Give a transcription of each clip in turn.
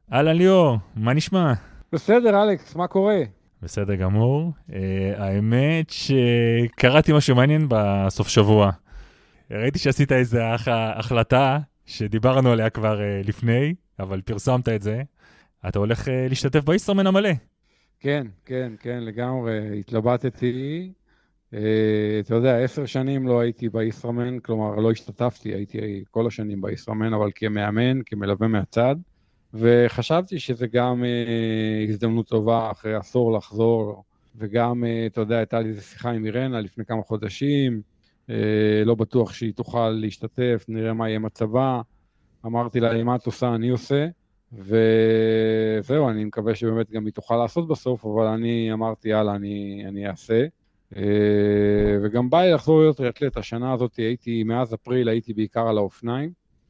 אהלן ליאור, מה נשמע? בסדר, אלכס, מה קורה? בסדר גמור. האמת שקראתי משהו מעניין בסוף שבוע. ראיתי שעשית איזו החלטה שדיברנו עליה כבר לפני, אבל פרסמת את זה. אתה הולך להשתתף בישראמן המלא. כן, כן, כן, לגמרי, התלבטתי. אתה יודע, 10 שנים לא הייתי בישראמן, כלומר, לא השתתפתי, הייתי כל השנים בישראמן, אבל כמאמן, כמלווה מהצד, וחשבתי שזה גם הזדמנות טובה אחרי עשור לחזור, וגם, אתה יודע, הייתה לי איזו שיחה עם אירנה לפני כמה חודשים, לא בטוח שהיא תוכל להשתתף, נראה מה יהיה מצבה. אמרתי לה, מה את עושה, אני עושה, וזהו, אני מקווה שבאמת גם היא תוכל לעשות בסוף, אבל אני אמרתי, יאללה, אני אעשה. וגם בא לי לחזור להיות ריאטלט, השנה הזאת הייתי, מאז אפריל הייתי בעיקר על האופניים,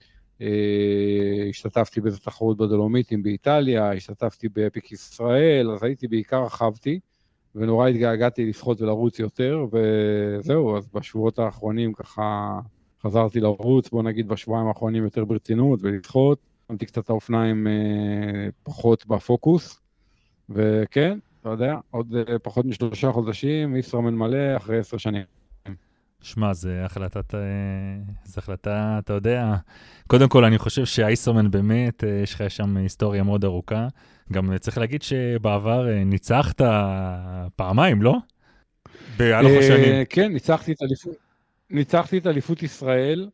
השתתפתי באיזו תחרות בדולומיטים באיטליה, השתתפתי באפיק ישראל, אז הייתי בעיקר רכבתי, ונורא התגעגעתי לשחות ולרוץ יותר, וזהו, אז בשבועות האחרונים ככה חזרתי לרוץ, בוא נגיד בשבועיים האחרונים יותר ברצינות ולשחות, שמתי קצת האופניים פחות בפוקוס, וכן, אתה יודע, עוד פחות מ3 חודשים, ישראמן מלא אחרי 10 שנים. שמע, זו החלטה, אתה יודע. קודם כל, אני חושב שהאיסרמן באמת, יש לך שם היסטוריה מאוד ארוכה. גם צריך להגיד שבעבר ניצחת פעמיים, לא? בהלוך השנים. כן, ניצחתי את אליפות ישראל,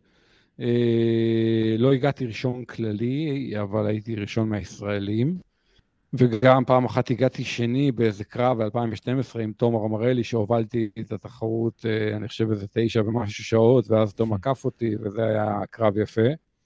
לא הגעתי ראשון כללי, אבל הייתי ראשון מהישראלים, וגם פעם אחת הגעתי שני באיזה קרב ב-2012 עם תומר אמרלי, שהובלתי את התחרות, אני חושב איזה 9 ומשהו שעות, ואז תומר עקף אותי, וזה היה קרב יפה.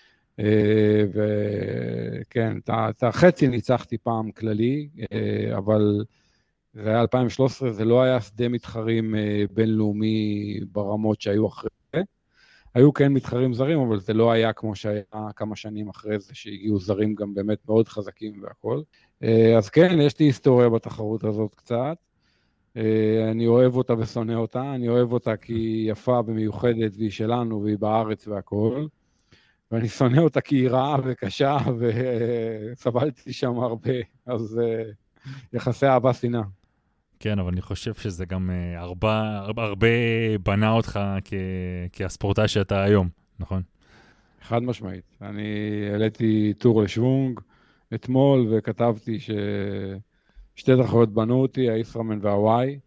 וכן, את החצי ניצחתי פעם כללי, אבל זה היה 2013, זה לא היה שדה מתחרים בינלאומי ברמות שהיו אחרי זה. היו כן מתחרים זרים, אבל זה לא היה כמו שהיה כמה שנים אחרי זה, שהגיעו זרים גם באמת מאוד חזקים והכל. אז כן, יש לי היסטוריה בתחרות הזאת קצת. אני אוהב אותה ושונא אותה. אני אוהב אותה כי היא יפה ומיוחדת, והיא שלנו, והיא בארץ והכל. ואני שונא אותה כי היא רעה וקשה, וסבלתי שם הרבה. אז יחסי אהבה שנאה. כן, אבל אני חושב שזה גם הרבה בנה אותך כהספורטאי שאתה היום, נכון? חד משמעית. אני העליתי טור לשוונג אתמול, וכתבתי ששתי תחרויות בנו אותי, הישראמן והוואי,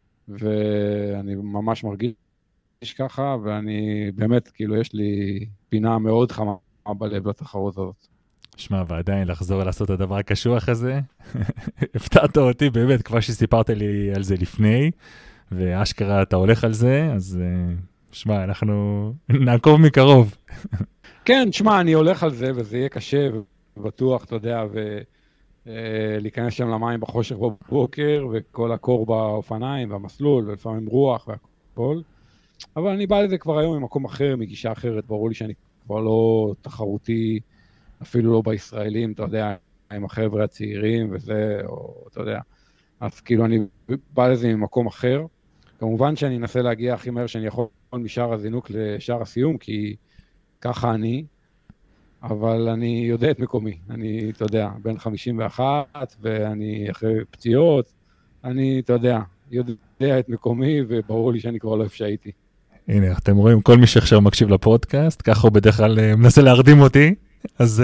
ואני ממש מרגיש ככה, ואני באמת, כאילו, יש לי פינה מאוד חמה בלב לתחרות הזאת. שמע, ועדיין לחזור לעשות את הדבר הקשוח הזה, הפתעת אותי באמת, כבר שסיפרת לי על זה לפני, ואשכרה אתה הולך על זה, אז שמע, אנחנו נעקוב מקרוב. כן, שמע, אני הולך על זה, וזה יהיה קשה, ובטוח, אתה יודע, ולהיכנס שם למים בחושך בבוקר, וכל הקור באופניים, והמסלול, ולפעמים רוח והכל. אבל אני בא לזה כבר היום ממקום אחר, מגישה אחרת, ברור לי שאני כבר לא תחרותי, אפילו לא בישראלים, אתה יודע, עם החבר'ה הצעירים וזה, או אתה יודע. אז כאילו אני בא לזה ממקום אחר. כמובן שאני אנסה להגיע הכי מהר שאני יכול משער הזינוק לשער הסיום, כי ככה אני, אבל אני יודע את מקומי. אני, אתה יודע, בן 51, ואני אחרי פציעות, אני, אתה יודע את מקומי, וברור לי שאני כבר לא איפה שהייתי. הנה, אתם רואים, כל מי שעכשיו מקשיב לפודקאסט, ככה הוא בדרך כלל מנסה להרדים אותי, אז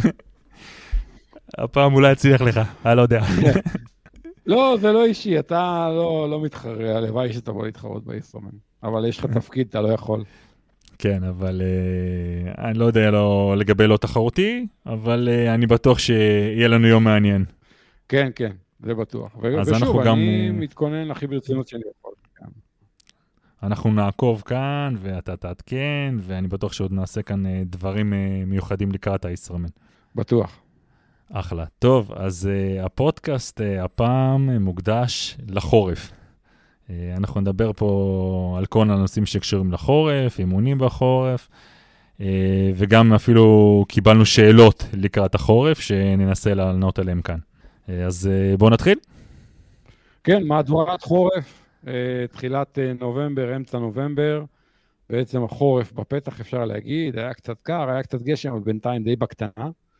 הפעם אולי הצליח לך, אני לא יודע. לא, זה לא אישי, אתה לא מתחרה, הלוואי שתבוא להתחרות בישראמן. אבל יש לך תפקיד, אתה לא יכול. כן, אבל אני לא יודע לגבי לא תחרותי, אבל אני בטוח שיהיה לנו יום מעניין. כן, כן, זה בטוח. אז ושוב, אנחנו גם, אני מתכונן הכי ברצינות שאני יכול. כן. אנחנו נעקוב כאן, ואתה תעדכן, ואני בטוח שעוד נעשה כאן דברים מיוחדים לקראת הישראמן. בטוח. אחלה. טוב, אז הפודקאסט הפעם מוקדש לחורף. אנחנו נדבר פה על כל הנושאים שקשורים לחורף, אימונים בחורף, וגם אפילו קיבלנו שאלות לקראת החורף, שננסה לענות עליהם כאן. אז בואו נתחיל. כן, מהדורת חורף, תחילת נובמבר, אמצע נובמבר, בעצם החורף בפתח אפשר להגיד, היה קצת קר, היה קצת גשם, אבל בינתיים די בקטנה.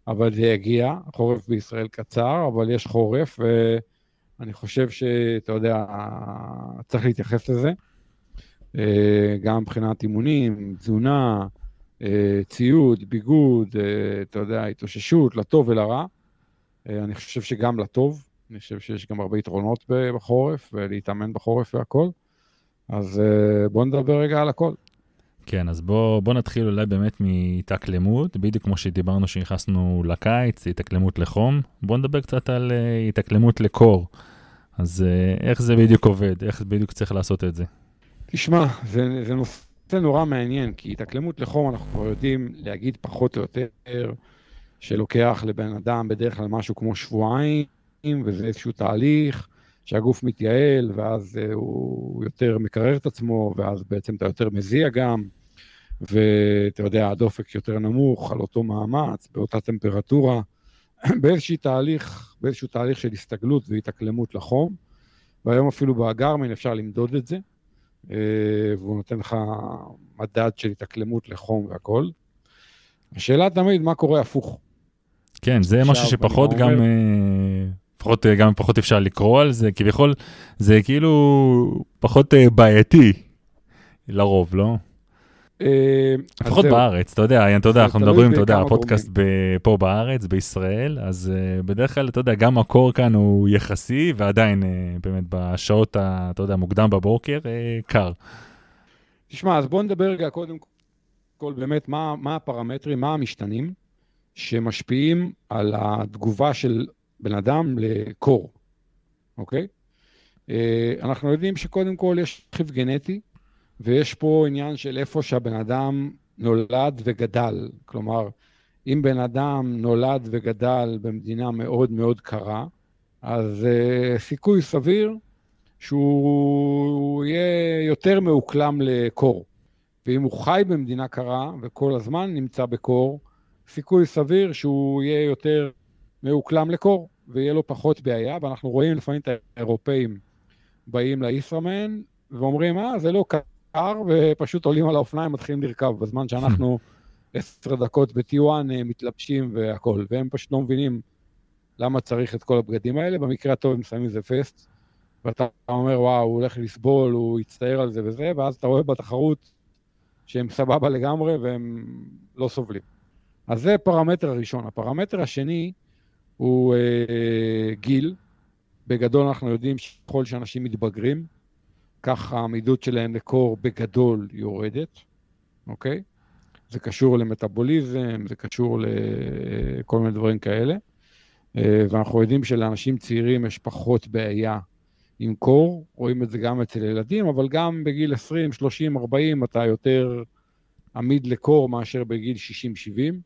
אבל זה יגיע, חורף בישראל קצר, אבל יש חורף, ואני חושב שאתה יודע, צריך להתייחס לזה, גם מבחינת אימונים, תזונה, ציוד, ביגוד, אתה יודע, התאוששות, לטוב ולרע. אני חושב שגם לטוב, אני חושב שיש גם הרבה יתרונות בחורף, ולהתאמן בחורף והכל. אז בואו נדבר רגע על הכל. כן, אז בוא נתחיל אולי באמת מהתאקלמות, בדיוק כמו שדיברנו שנכנסנו לקיץ, התאקלמות לחום. בוא נדבר קצת על התאקלמות לקור. אז איך זה בדיוק עובד? איך בדיוק צריך לעשות את זה? תשמע, זה נושא נורא מעניין, כי התאקלמות לחום אנחנו כבר יודעים להגיד פחות או יותר, שלוקח לבן אדם בדרך כלל משהו כמו שבועיים, וזה איזשהו תהליך שהגוף מתייעל, ואז הוא יותר מקרר את עצמו, ואז בעצם אתה יותר מזיע גם, ואתה יודע, הדופק יותר נמוך על אותו מאמץ, באותה טמפרטורה, באיזשהו תהליך של הסתגלות והתאקלמות לחום, והיום אפילו בגרמין אפשר למדוד את זה, והוא נותן לך מדד של התאקלמות לחום והכל. השאלה תמיד, מה קורה הפוך? כן, זה משהו שפחות גם פחות אפשר לקרוא על זה, כביכול זה כאילו פחות בעייתי לרוב, לא? לפחות בארץ, אתה יודע, אנחנו מדברים, אתה יודע, הפודקאסט פה בארץ, בישראל, אז בדרך כלל, אתה יודע, גם הקור כאן הוא יחסי, ועדיין באמת בשעות, אתה יודע, מוקדם בבוקר, קר. תשמע, אז בוא נדבר רגע קודם כל באמת מה הפרמטרים, מה המשתנים שמשפיעים על התגובה של בן אדם לקור, אוקיי? אנחנו יודעים שקודם כל יש רכיב גנטי, ויש פה עניין של איפה שהבן אדם נולד וגדל. כלומר, אם בן אדם נולד וגדל במדינה מאוד מאוד קרה, אז סיכוי סביר שהוא יהיה יותר מאוקלם לקור. ואם הוא חי במדינה קרה וכל הזמן נמצא בקור, סיכוי סביר שהוא יהיה יותר מאוקלם לקור, ויהיה לו פחות בעיה. ואנחנו רואים לפעמים את האירופאים באים לישראמן, ואומרים, זה לא קר, ופשוט עולים על האופניים, מתחילים לרכב, בזמן שאנחנו 10 דקות בטיואן מתלבשים והכל, והם פשוט לא מבינים למה צריך את כל הבגדים האלה. במקרה הטוב הם שמים איזה פסט, ואתה אומר, וואו, הוא הולך לסבול, הוא יצטער על זה וזה, ואז אתה רואה בתחרות שהם סבבה לגמרי, והם לא סובלים. אז זה פרמטר הראשון. הפרמטר השני הוא גיל. בגדול אנחנו יודעים שכל שאנשים מתבגרים, ככה העמידות שלהם לקור בגדול יורדת, אוקיי? זה קשור למטאבוליזם, זה קשור לכל מיני דברים כאלה, ואנחנו יודעים שלאנשים צעירים יש פחות בעיה עם קור, רואים את זה גם אצל ילדים, אבל גם בגיל 20, 30, 40 אתה יותר עמיד לקור מאשר בגיל 60, 70,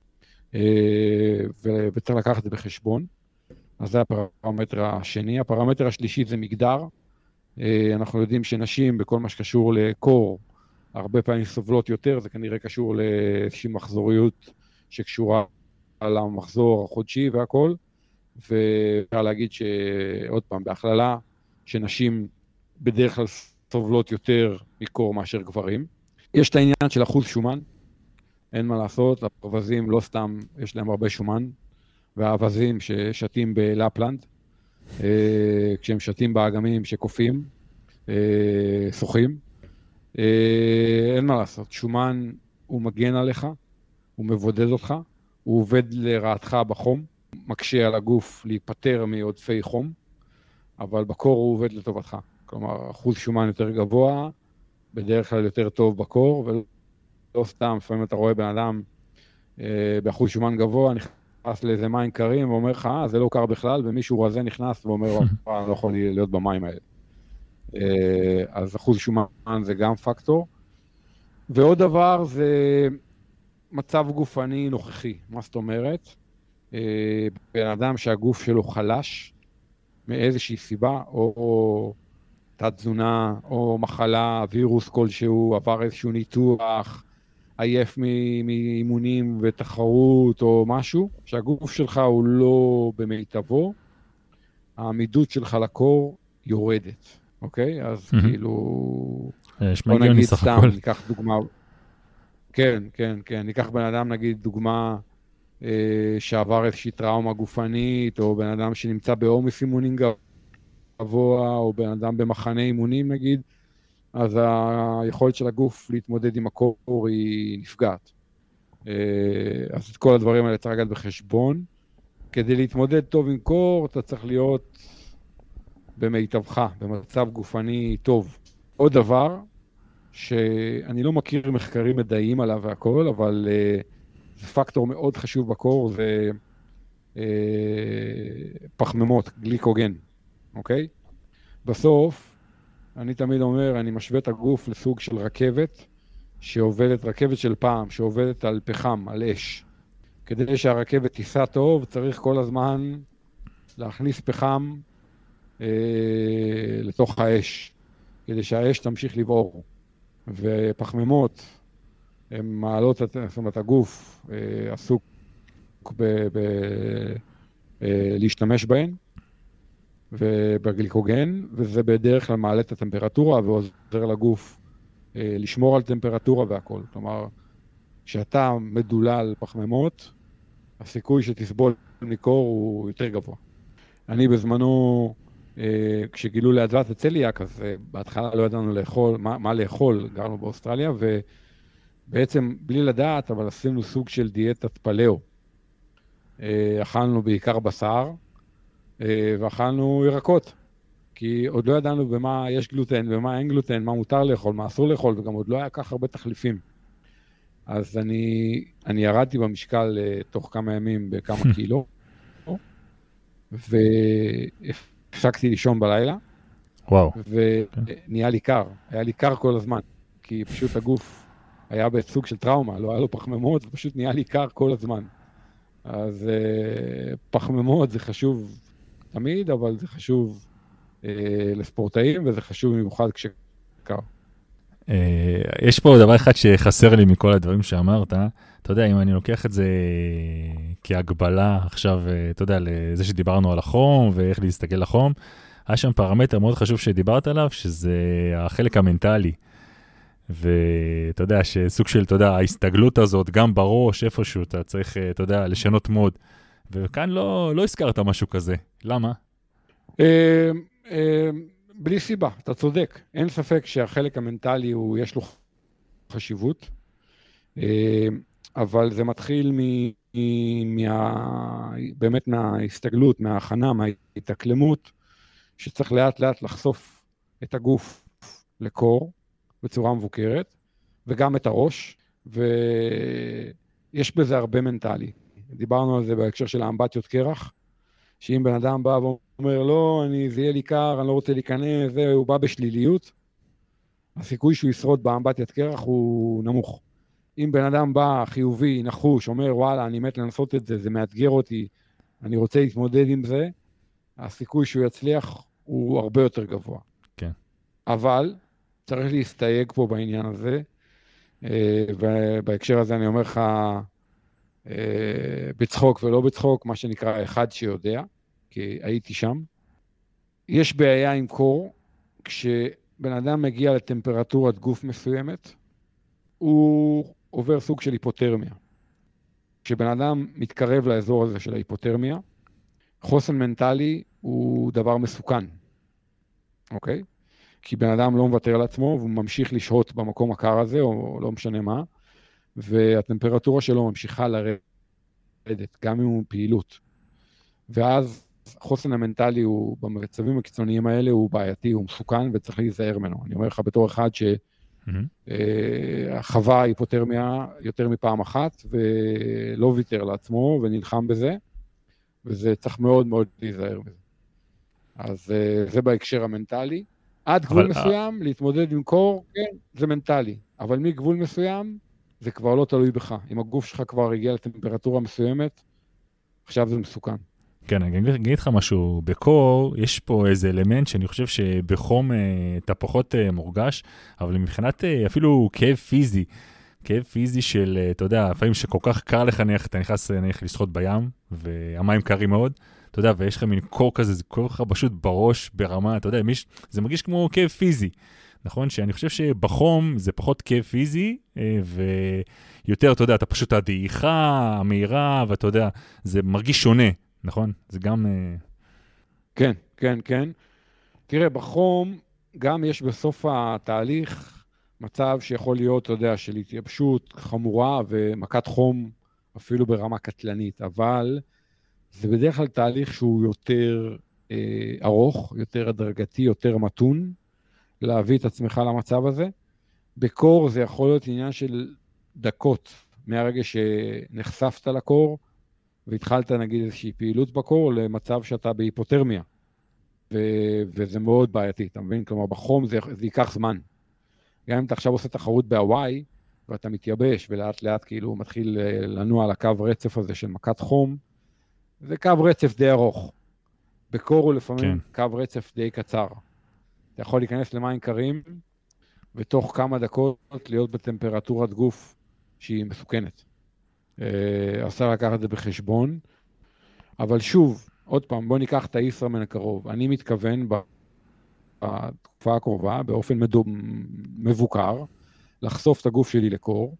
וצריך לקחת את זה בחשבון. אז זה הפרמטר השני. הפרמטר השלישי זה מגדר. אנחנו יודעים שנשים בכל מה שקשור לקור, הרבה פעמים סובלות יותר, זה כנראה קשור לאיזושהי מחזוריות שקשורה למחזור החודשי והכל, ואפשר להגיד שעוד פעם, בהכללה, שנשים בדרך כלל סובלות יותר מקור מאשר גברים. יש את העניין של אחוז שומן, אין מה לעשות, האווזים לא סתם יש להם הרבה שומן, והאווזים ששתים בלפלנד, כשהם שתים באגמים שקופים, שוחים, אין מה לעשות, שומן הוא מגן עליך, הוא מבודד אותך, הוא עובד לרעתך בחום, מקשה על הגוף להיפטר מעודפי חום, אבל בקור הוא עובד לטובתך. כלומר, אחוז שומן יותר גבוה, בדרך כלל יותר טוב בקור, ולא סתם, לפעמים אתה רואה בן אדם באחוז שומן גבוה, נכנס לאיזה מים קרים ואומר לך, זה לא קר בכלל, ומישהו רזה נכנס ואומר, אני לא יכול להיות במים האלה. אז אחוז שומן זה גם פקטור. ועוד דבר זה מצב גופני נוכחי. מה זאת אומרת? בן אדם שהגוף שלו חלש, מאיזושהי סיבה, או תת תזונה, או מחלה, וירוס כלשהו, עבר איזשהו ניתוח, עייף מאימונים ותחרות או משהו, שהגוף שלך הוא לא במיטבו, העמידות שלך לקור יורדת, אוקיי? אז כאילו, בוא נגיד סתם, ניקח דוגמה, כן, ניקח בן אדם נגיד דוגמה שעבר איזושהי טראומה גופנית, או בן אדם שנמצא בעומס אימונים גבוה, או בן אדם במחנה אימונים נגיד, אז היכולת של הגוף להתמודד עם הקור היא נפגעת. אז את כל הדברים האלה צריך לקחת בחשבון. כדי להתמודד טוב עם קור, אתה צריך להיות במיטבך, במצב גופני טוב. עוד דבר, שאני לא מכיר מחקרים מדעיים עליו והכל, אבל זה פקטור מאוד חשוב בקור, זה פחמימות, גליקוגן, אוקיי? בסוף, אני תמיד אומר, אני משווה את הגוף לסוג של רכבת, רכבת של פעם, שעובדת על פחם, על אש. כדי שהרכבת תיסע טוב, צריך כל הזמן להכניס פחם לתוך האש, כדי שהאש תמשיך לבעור. ופחמימות, הן מעלות, זאת אומרת, הגוף עסוק להשתמש בהן, ובגליקוגן, וזה בדרך כלל מעלה את הטמפרטורה, ועוזר לגוף לשמור על טמפרטורה והכל. כלומר, כשאתה מדולל פחמימות, הסיכוי שתסבול מקור הוא יותר גבוה. אני בזמנו, כשגילו לאדוות הצליאק, אז בהתחלה לא ידענו מה לאכול, גרנו באוסטרליה, ובעצם בלי לדעת, אבל עשינו סוג של דיאטת פלאו. אכלנו בעיקר בשר, ואכלנו ירקות, כי עוד לא ידענו במה יש גלוטן, במה אין גלוטן, מה מותר לאכול, מה אסור לאכול, וגם עוד לא היה כך הרבה תחליפים. אז אני ירדתי במשקל תוך כמה ימים בכמה קילו, והפסקתי לישון בלילה, וואו. ונהיה לי קר, היה לי קר כל הזמן, כי פשוט הגוף היה בסוג של טראומה, לא היה לו פחמימות, ופשוט נהיה לי קר כל הזמן. אז פחמימות זה חשוב תמיד, אבל זה חשוב לספורטאים, וזה חשוב במיוחד כשקר. יש פה דבר אחד שחסר לי מכל הדברים שאמרת, אתה יודע, אם אני לוקח את זה כהגבלה עכשיו, אתה יודע, לזה שדיברנו על החום ואיך להסתכל לחום, היה שם פרמטר מאוד חשוב שדיברת עליו, שזה החלק המנטלי. ואתה יודע, שסוג של, אתה יודע, ההסתגלות הזאת, גם בראש, איפשהו, אתה צריך, אתה יודע, לשנות מוד. וכאן לא הזכרת משהו כזה. למה? בלי סיבה, אתה צודק. אין ספק שהחלק המנטלי יש לו חשיבות, אבל זה מתחיל באמת מההסתגלות, מההכנה, מההתאקלמות, שצריך לאט לאט לחשוף את הגוף לקור בצורה מבוקרת, וגם את הראש, ויש בזה הרבה מנטלי. דיברנו על זה בהקשר של האמבטיות קרח, שאם בן אדם בא ואומר, לא, זה יהיה לי קר, אני לא רוצה להיכנס, הוא בא בשליליות, הסיכוי שהוא ישרוד באמבטיית קרח הוא נמוך. אם בן אדם בא חיובי, נחוש, אומר, וואלה, אני מת לנסות את זה, זה מאתגר אותי, אני רוצה להתמודד עם זה, הסיכוי שהוא יצליח הוא הרבה יותר גבוה. כן. אבל צריך להסתייג פה בעניין הזה, ובהקשר הזה אני אומר לך, בצחוק ולא בצחוק, מה שנקרא אחד שיודע, כי הייתי שם. יש בעיה עם קור, כשבן אדם מגיע לטמפרטורת גוף מסוימת, הוא עובר סוג של היפותרמיה. כשבן אדם מתקרב לאזור הזה של ההיפותרמיה, חוסן מנטלי הוא דבר מסוכן, אוקיי? כי בן אדם לא מוותר לעצמו, והוא ממשיך לשהות במקום הקר הזה, או לא משנה מה, והטמפרטורה שלו ממשיכה לרדת, גם אם הוא פעילות. ואז החוסן המנטלי הוא, במצבים הקיצוניים האלה, הוא בעייתי, הוא מסוכן, וצריך להיזהר ממנו. אני אומר לך בתור אחד שחווה היפותרמיה יותר מפעם אחת, ולא ויתר לעצמו, ונלחם בזה, וזה צריך מאוד מאוד להיזהר בזה. אז זה בהקשר המנטלי. עד גבול מסוים, להתמודד עם קור, כן, זה מנטלי. אבל מגבול מסוים, זה כבר לא תלוי בך. אם הגוף שלך כבר הגיע לטמפרטורה מסוימת, עכשיו זה מסוכן. כן, אני אגיד לך משהו, בקור יש פה איזה אלמנט שאני חושב שבחום אתה פחות מורגש, אבל מבחינת אפילו כאב פיזי של, אתה יודע, לפעמים שכל כך קר לך, אתה נכנס לשחות בים, והמים קרים מאוד, אתה יודע, ויש לך מין קור כזה, זה קור לך פשוט בראש, ברמה, אתה יודע, זה מרגיש כמו כאב פיזי, נכון? שאני חושב שבחום זה פחות כאב פיזי, יותר, אתה יודע, אתה פשוט הדעיכה, המהירה, ואתה יודע, זה מרגיש שונה, נכון? זה גם... כן, כן, כן. תראה, בחום גם יש בסוף התהליך מצב שיכול להיות, אתה יודע, של התייבשות חמורה ומכת חום אפילו ברמה קטלנית, אבל זה בדרך כלל תהליך שהוא יותר ארוך, יותר הדרגתי, יותר מתון, להביא את עצמך למצב הזה. בקור זה יכול להיות עניין של דקות, מהרגע שנחשפת לקור, והתחלת נגיד איזושהי פעילות בקור, למצב שאתה בהיפותרמיה. וזה מאוד בעייתי, אתה מבין? כלומר, בחום זה ייקח זמן. גם אם אתה עכשיו עושה תחרות בהוואי, ואתה מתייבש, ולאט לאט כאילו מתחיל לנוע על הקו רצף הזה של מכת חום, זה קו רצף די ארוך. בקור הוא לפעמים קו רצף די קצר. אתה יכול להיכנס למים קרים, ותוך כמה דקות להיות בטמפרטורת גוף שהיא מסוכנת. עשה לקחת את זה בחשבון. אבל שוב, עוד פעם, בוא ניקח את הישראמן הקרוב. אני מתכוון בתקופה הקרובה, באופן מבוקר, לחשוף את הגוף שלי לקור,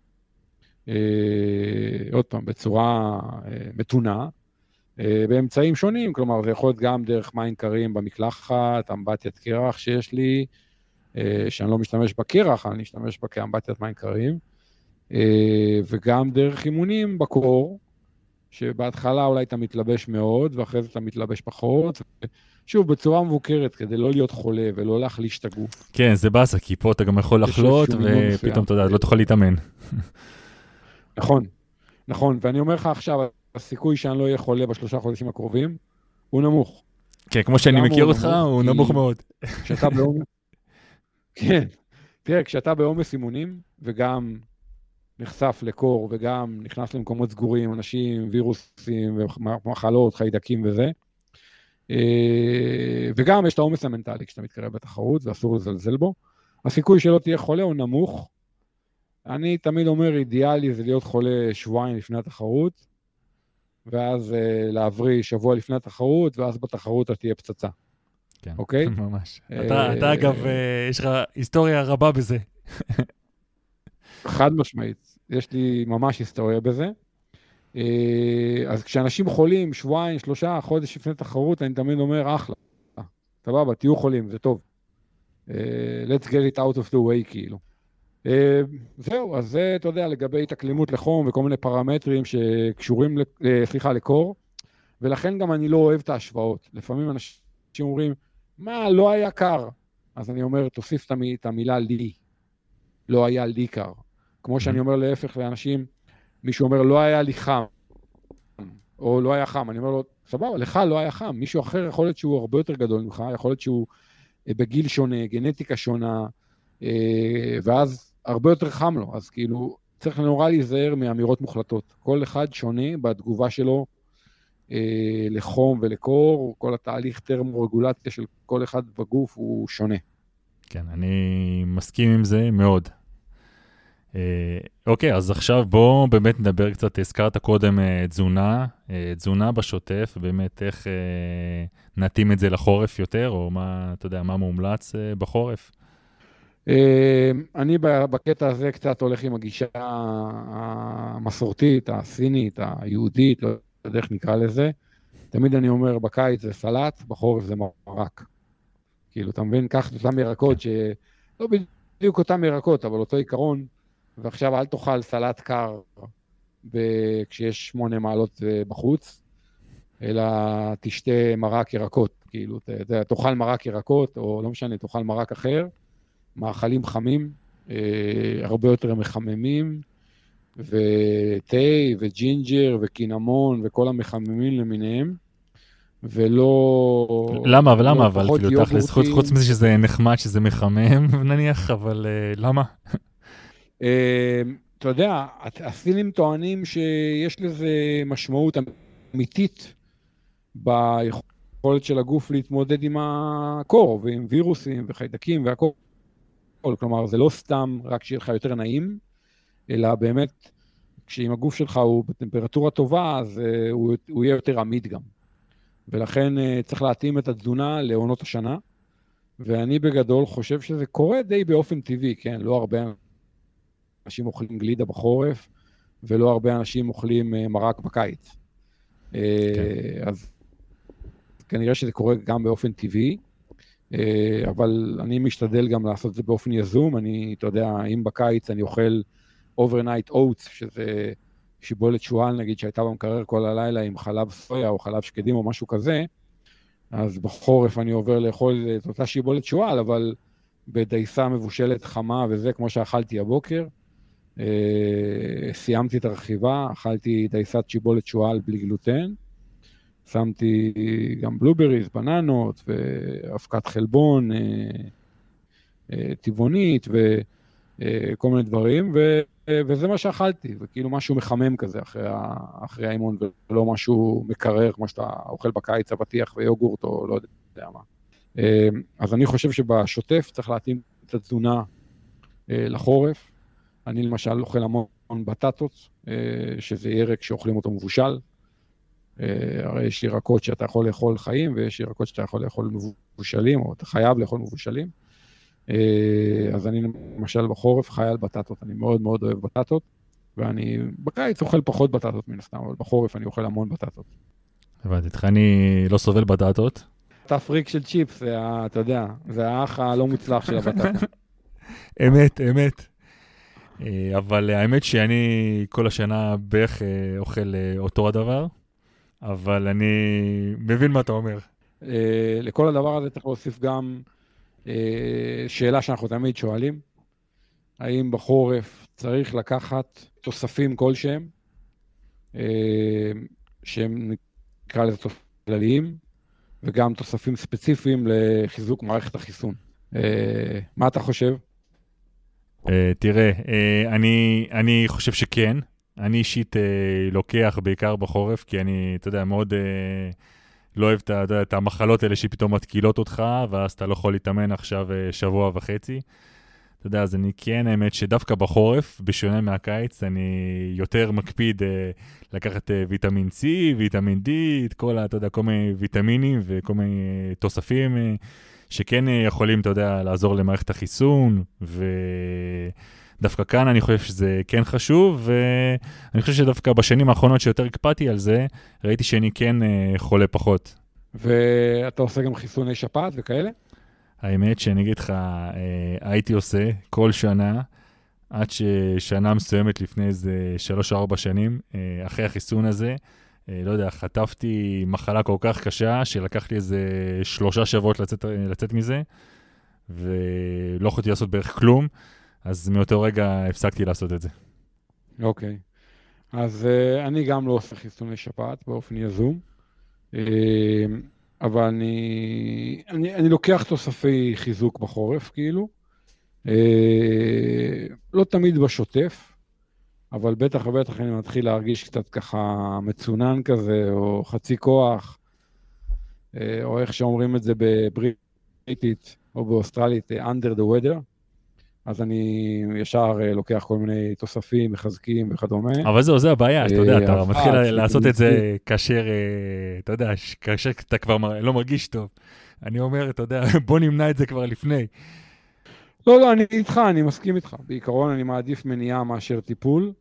עוד פעם, בצורה מתונה, באמצעים שונים, כלומר, זה יכול להיות גם דרך מים קרים במקלחת, אמבטיית קרח שיש לי, שאני לא משתמש בקרח, אני משתמש בה כאמבטיית מים קרים, וגם דרך אימונים בקור, שבהתחלה אולי אתה מתלבש מאוד, ואחרי זה אתה מתלבש פחות, שוב, בצורה מבוקרת, כדי לא להיות חולה ולא להחליש את הגוף. כן, זה בסה, כי פה אתה גם יכול לחלות, ופתאום אתה יודע, לא תוכל להתאמן. נכון, נכון, ואני אומר לך עכשיו, הסיכוי שאני לא אהיה חולה ב3 חודשים הקרובים, הוא נמוך. כן, כמו שאני מכיר אותך, הוא נמוך מאוד. כשאתה בעומס... כן, תראה, כשאתה בעומס אימונים, וגם נחשף לקור, וגם נכנס למקומות סגורים, אנשים, וירוסים, ומחלות, חיידקים וזה, וגם יש את העומס המנטלי כשאתה מתקרב בתחרות, ואסור לזלזל בו, הסיכוי שלא תהיה חולה הוא נמוך. אני תמיד אומר, אידיאלי זה להיות חולה שבועיים לפני התחרות, ואז להבריא שבוע לפני התחרות, ואז בתחרות אתה תהיה פצצה. כן, אוקיי? ממש. אתה אגב, יש לך היסטוריה רבה בזה. חד משמעית. יש לי ממש היסטוריה בזה. אז כשאנשים חולים, שבועיים, 3 חודש לפני תחרות, אני תמיד אומר, אחלה. סבבה, תהיו חולים, זה טוב. Let's get it out of the way, כאילו. זהו, אז זה, אתה יודע, לגבי התאקלמות לחום וכל מיני פרמטרים שקשורים, לקור, ולכן גם אני לא אוהב את ההשוואות. לפעמים אנשים אומרים, מה, לא היה קר. אז אני אומר, תוסיף את המילה לי. לא היה לי קר. כמו שאני אומר להפך לאנשים, מישהו אומר, לא היה לי חם, או לא היה חם. אני אומר לו, סבבה, לך לא היה חם. מישהו אחר יכול להיות שהוא הרבה יותר גדול ממך, יכול להיות שהוא בגיל שונה, גנטיקה שונה, ואז הרבה יותר חם לו. אז כאילו, צריך נורא להיזהר מאמירות מוחלטות. כל אחד שונה בתגובה שלו לחום ולקור, כל התהליך טרמו-רגולציה של כל אחד בגוף הוא שונה. כן, אני מסכים עם זה מאוד. אוקיי, אז עכשיו בוא באמת נדבר קצת, הזכרת קודם תזונה בשוטף, באמת איך נתאים את זה לחורף יותר, או מה, אתה יודע, מה מומלץ בחורף? אני בקטע הזה קצת הולך עם הגישה המסורתית, הסינית, היהודית, לא יודע איך נקרא לזה. תמיד אני אומר, בקיץ זה סלט, בחורף זה מרק. כאילו, אתה מבין, קח אותם ירקות, שלא בדיוק אותם ירקות, אבל אותו עיקרון, ועכשיו אל תאכל סלט קר כשיש 8 מעלות בחוץ, אלא תשתה מרק ירקות. כאילו, תאכל מרק ירקות, או לא משנה, תאכל מרק אחר, מאכלים חמים, הרבה יותר מחממים, ותה וג'ינג'ר וקינמון וכל המחממים למיניהם, ולא... למה? אבל כאילו תכלס, חוץ מזה שזה נחמד, שזה מחמם, נניח, אבל למה? אתה יודע, הסינים טוענים שיש לזה משמעות אמיתית ביכולת של הגוף להתמודד עם הקור, ועם וירוסים וחיידקים והכל. כלומר, זה לא סתם רק שיהיה לך יותר נעים, אלא באמת, כשאם הגוף שלך הוא בטמפרטורה טובה, אז הוא יהיה יותר עמיד גם. ולכן צריך להתאים את התזונה לעונות השנה, ואני בגדול חושב שזה קורה די באופן טבעי, כן? לא הרבה אנשים אוכלים גלידה בחורף, ולא הרבה אנשים אוכלים מרק בקיץ. אז כנראה שזה קורה גם באופן טבעי, אבל אני משתדל גם לעשות את זה באופן יזום. אתה יודע, אם בקיץ אני אוכל overnight oats, שזה שיבולת שועל, נגיד, שהייתה במקרר כל הלילה עם חלב סויה או חלב שקדים או משהו כזה, אז בחורף אני עובר לאכול את אותה שיבולת שועל, אבל בדייסה מבושלת חמה וזה, כמו שאכלתי הבוקר. סיימתי את הרכיבה, אכלתי דייסת שיבולת שועל בלי גלוטן, שמתי גם בלובריז, בננות ואבקת חלבון, טבעונית וכל מיני דברים, וזה מה שאכלתי, וכאילו משהו מחמם כזה אחרי האימון, ולא משהו מקרר, כמו שאתה אוכל בקיץ, אבטיח ויוגורט, או לא יודע מה. אז אני חושב שבשוטף צריך להתאים את התזונה לחורף. אני למשל אוכל המון בטטות, שזה ירק שאוכלים אותו מבושל. הרי יש ירקות שאתה יכול לאכול חיים, ויש ירקות שאתה יכול לאכול מבושלים, או אתה חייב לאכול מבושלים. אז אני למשל בחורף חי על בטטות, אני מאוד מאוד אוהב בטטות, ואני בקיץ אוכל פחות בטטות מן הסתם, אבל בחורף אני אוכל המון בטטות. הבנתי, איתך אני לא סובל בטטות. אתה פריק של צ'יפס, אתה יודע, זה האח הלא מוצלח של הבטטה. אמת, אמת. אבל האמת שאני כל השנה בערך אוכל אותו הדבר, אבל אני מבין מה אתה אומר. לכל הדבר הזה צריך להוסיף גם שאלה שאנחנו תמיד שואלים, האם בחורף צריך לקחת תוספים כלשהם, שהם נקרא לזה תוספים כלליים, וגם תוספים ספציפיים לחיזוק מערכת החיסון. מה אתה חושב? תראה, אני חושב שכן. אני אישית לוקח בעיקר בחורף, כי אני, אתה יודע, מאוד לא אוהב את המחלות האלה שפתאום מתקילות אותך, ואז אתה לא יכול להתאמן עכשיו שבוע וחצי. אתה יודע, אז אני כן, האמת שדווקא בחורף, בשונה מהקיץ, אני יותר מקפיד לקחת ויטמין C, ויטמין D, את כל, אתה יודע, כל מיני ויטמינים וכל מיני תוספים שכן יכולים, אתה יודע, לעזור למערכת החיסון, ודווקא כאן אני חושב שזה כן חשוב, ואני חושב שדווקא בשנים האחרונות שיותר הקפדתי על זה, ראיתי שאני כן חולה פחות. ואתה עושה גם חיסוני שפעת וכאלה? האמת שאני אגיד לך, הייתי עושה כל שנה, עד ששנה מסוימת לפני איזה 3-4 שנים, אחרי החיסון הזה, לא יודע, חטפתי מחלה כל כך קשה, שלקח לי איזה 3 שבועות לצאת מזה, ולא יכולתי לעשות בערך כלום, אז מאותו רגע הפסקתי לעשות את זה. אוקיי. אז אני גם לא עושה חיסוני שפעת באופן יזום, אבל אני לוקח תוספי חיזוק בחורף, כאילו. לא תמיד בשוטף, אבל בטח ובטח אני מתחיל להרגיש קצת ככה מצונן כזה, או חצי כוח, או איך שאומרים את זה בבריטית או באוסטרלית, under the weather. אז אני ישר לוקח כל מיני תוספים, מחזקים וכדומה. אבל זה הבעיה, אתה יודע, אתה מתחיל לעשות את זה כאשר, אתה יודע, כאשר אתה כבר לא מרגיש טוב. אני אומר, אתה יודע, בוא נמנע את זה כבר לפני. לא, אני איתך, אני מסכים איתך. בעיקרון אני מעדיף מניעה מאשר טיפול.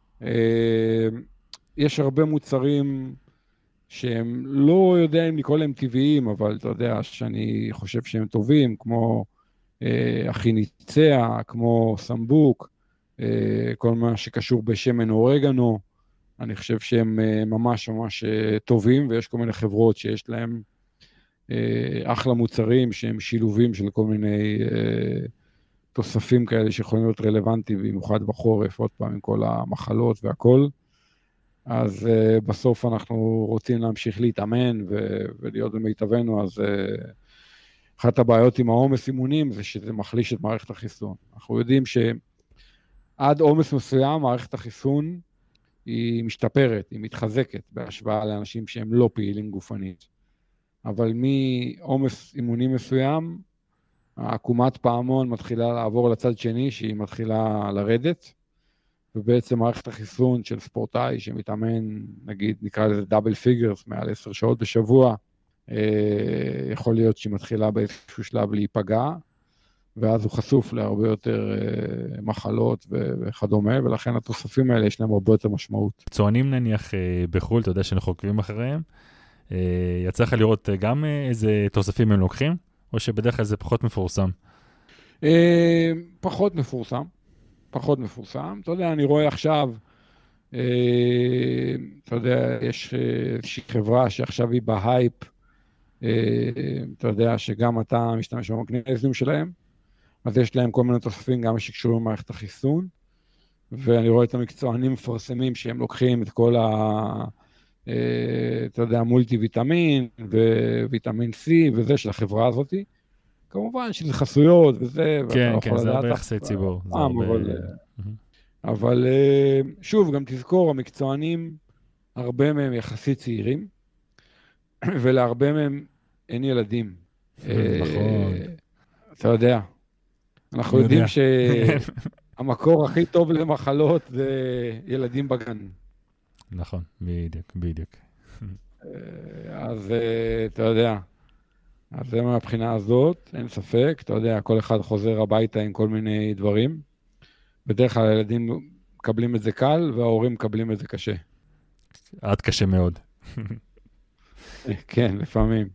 יש הרבה מוצרים שהם לא יודע אם לקרוא להם טבעיים, אבל אתה יודע שאני חושב שהם טובים, כמו אחיניציה, כמו סמבוק, כל מה שקשור בשמן אורגנו, אני חושב שהם ממש ממש טובים, ויש כל מיני חברות שיש להם אחלה מוצרים שהם שילובים של כל מיני תוספים כאלה שיכולים להיות רלוונטיים, במיוחד בחורף, עוד פעם עם כל המחלות והכל. אז בסוף אנחנו רוצים להמשיך להתאמן ולהיות במיטבנו, אז אחת הבעיות עם העומס אימונים זה שזה מחליש את מערכת החיסון. אנחנו יודעים שעד עומס מסוים מערכת החיסון היא משתפרת, היא מתחזקת בהשוואה לאנשים שהם לא פעילים גופנית. אבל מעומס אימונים מסוים, העקומת פעמון מתחילה לעבור לצד שני, שהיא מתחילה לרדת, ובעצם מערכת החיסון של ספורטאי שמתאמן, נגיד נקרא לזה דאבל פיגרס, מעל 10 שעות בשבוע, יכול להיות שהיא מתחילה באיזשהו שלב להיפגע, ואז הוא חשוף להרבה יותר מחלות וכדומה, ולכן התוספים האלה יש להם הרבה יותר משמעות. פצוענים נניח בחו"ל, אתה יודע שאנחנו עוקבים אחריהם, יצא לך לראות גם איזה תוספים הם לוקחים, או שבדרך כלל זה פחות מפורסם? פחות מפורסם, פחות מפורסם. אתה יודע, אני רואה עכשיו, אתה יודע, יש איזושהי חברה שעכשיו היא בהייפ, אתה יודע שגם אתה משתמש במגנזיום שלהם, אז יש להם כל מיני תוספים גם שקשורים במערכת החיסון, ואני רואה את המקצוענים מפרסמים שהם לוקחים את כל אתה יודע, מולטי ויטמין וויטמין C וזה של החברה הזאת. כמובן שזה חסויות וזה, כן, כן, זה הרבה יחסי ציבור. אבל שוב, גם תזכור, המקצוענים, הרבה מהם יחסית צעירים, ולהרבה מהם אין ילדים. נכון. אתה יודע, אנחנו יודעים שהמקור הכי טוב למחלות זה ילדים בגן. נכון, בדיוק, בדיוק. אז אתה יודע, אז זה מהבחינה הזאת, אין ספק, אתה יודע, כל אחד חוזר הביתה עם כל מיני דברים, בדרך כלל הילדים מקבלים את זה קל, וההורים מקבלים את זה קשה. עד קשה מאוד. כן, לפעמים.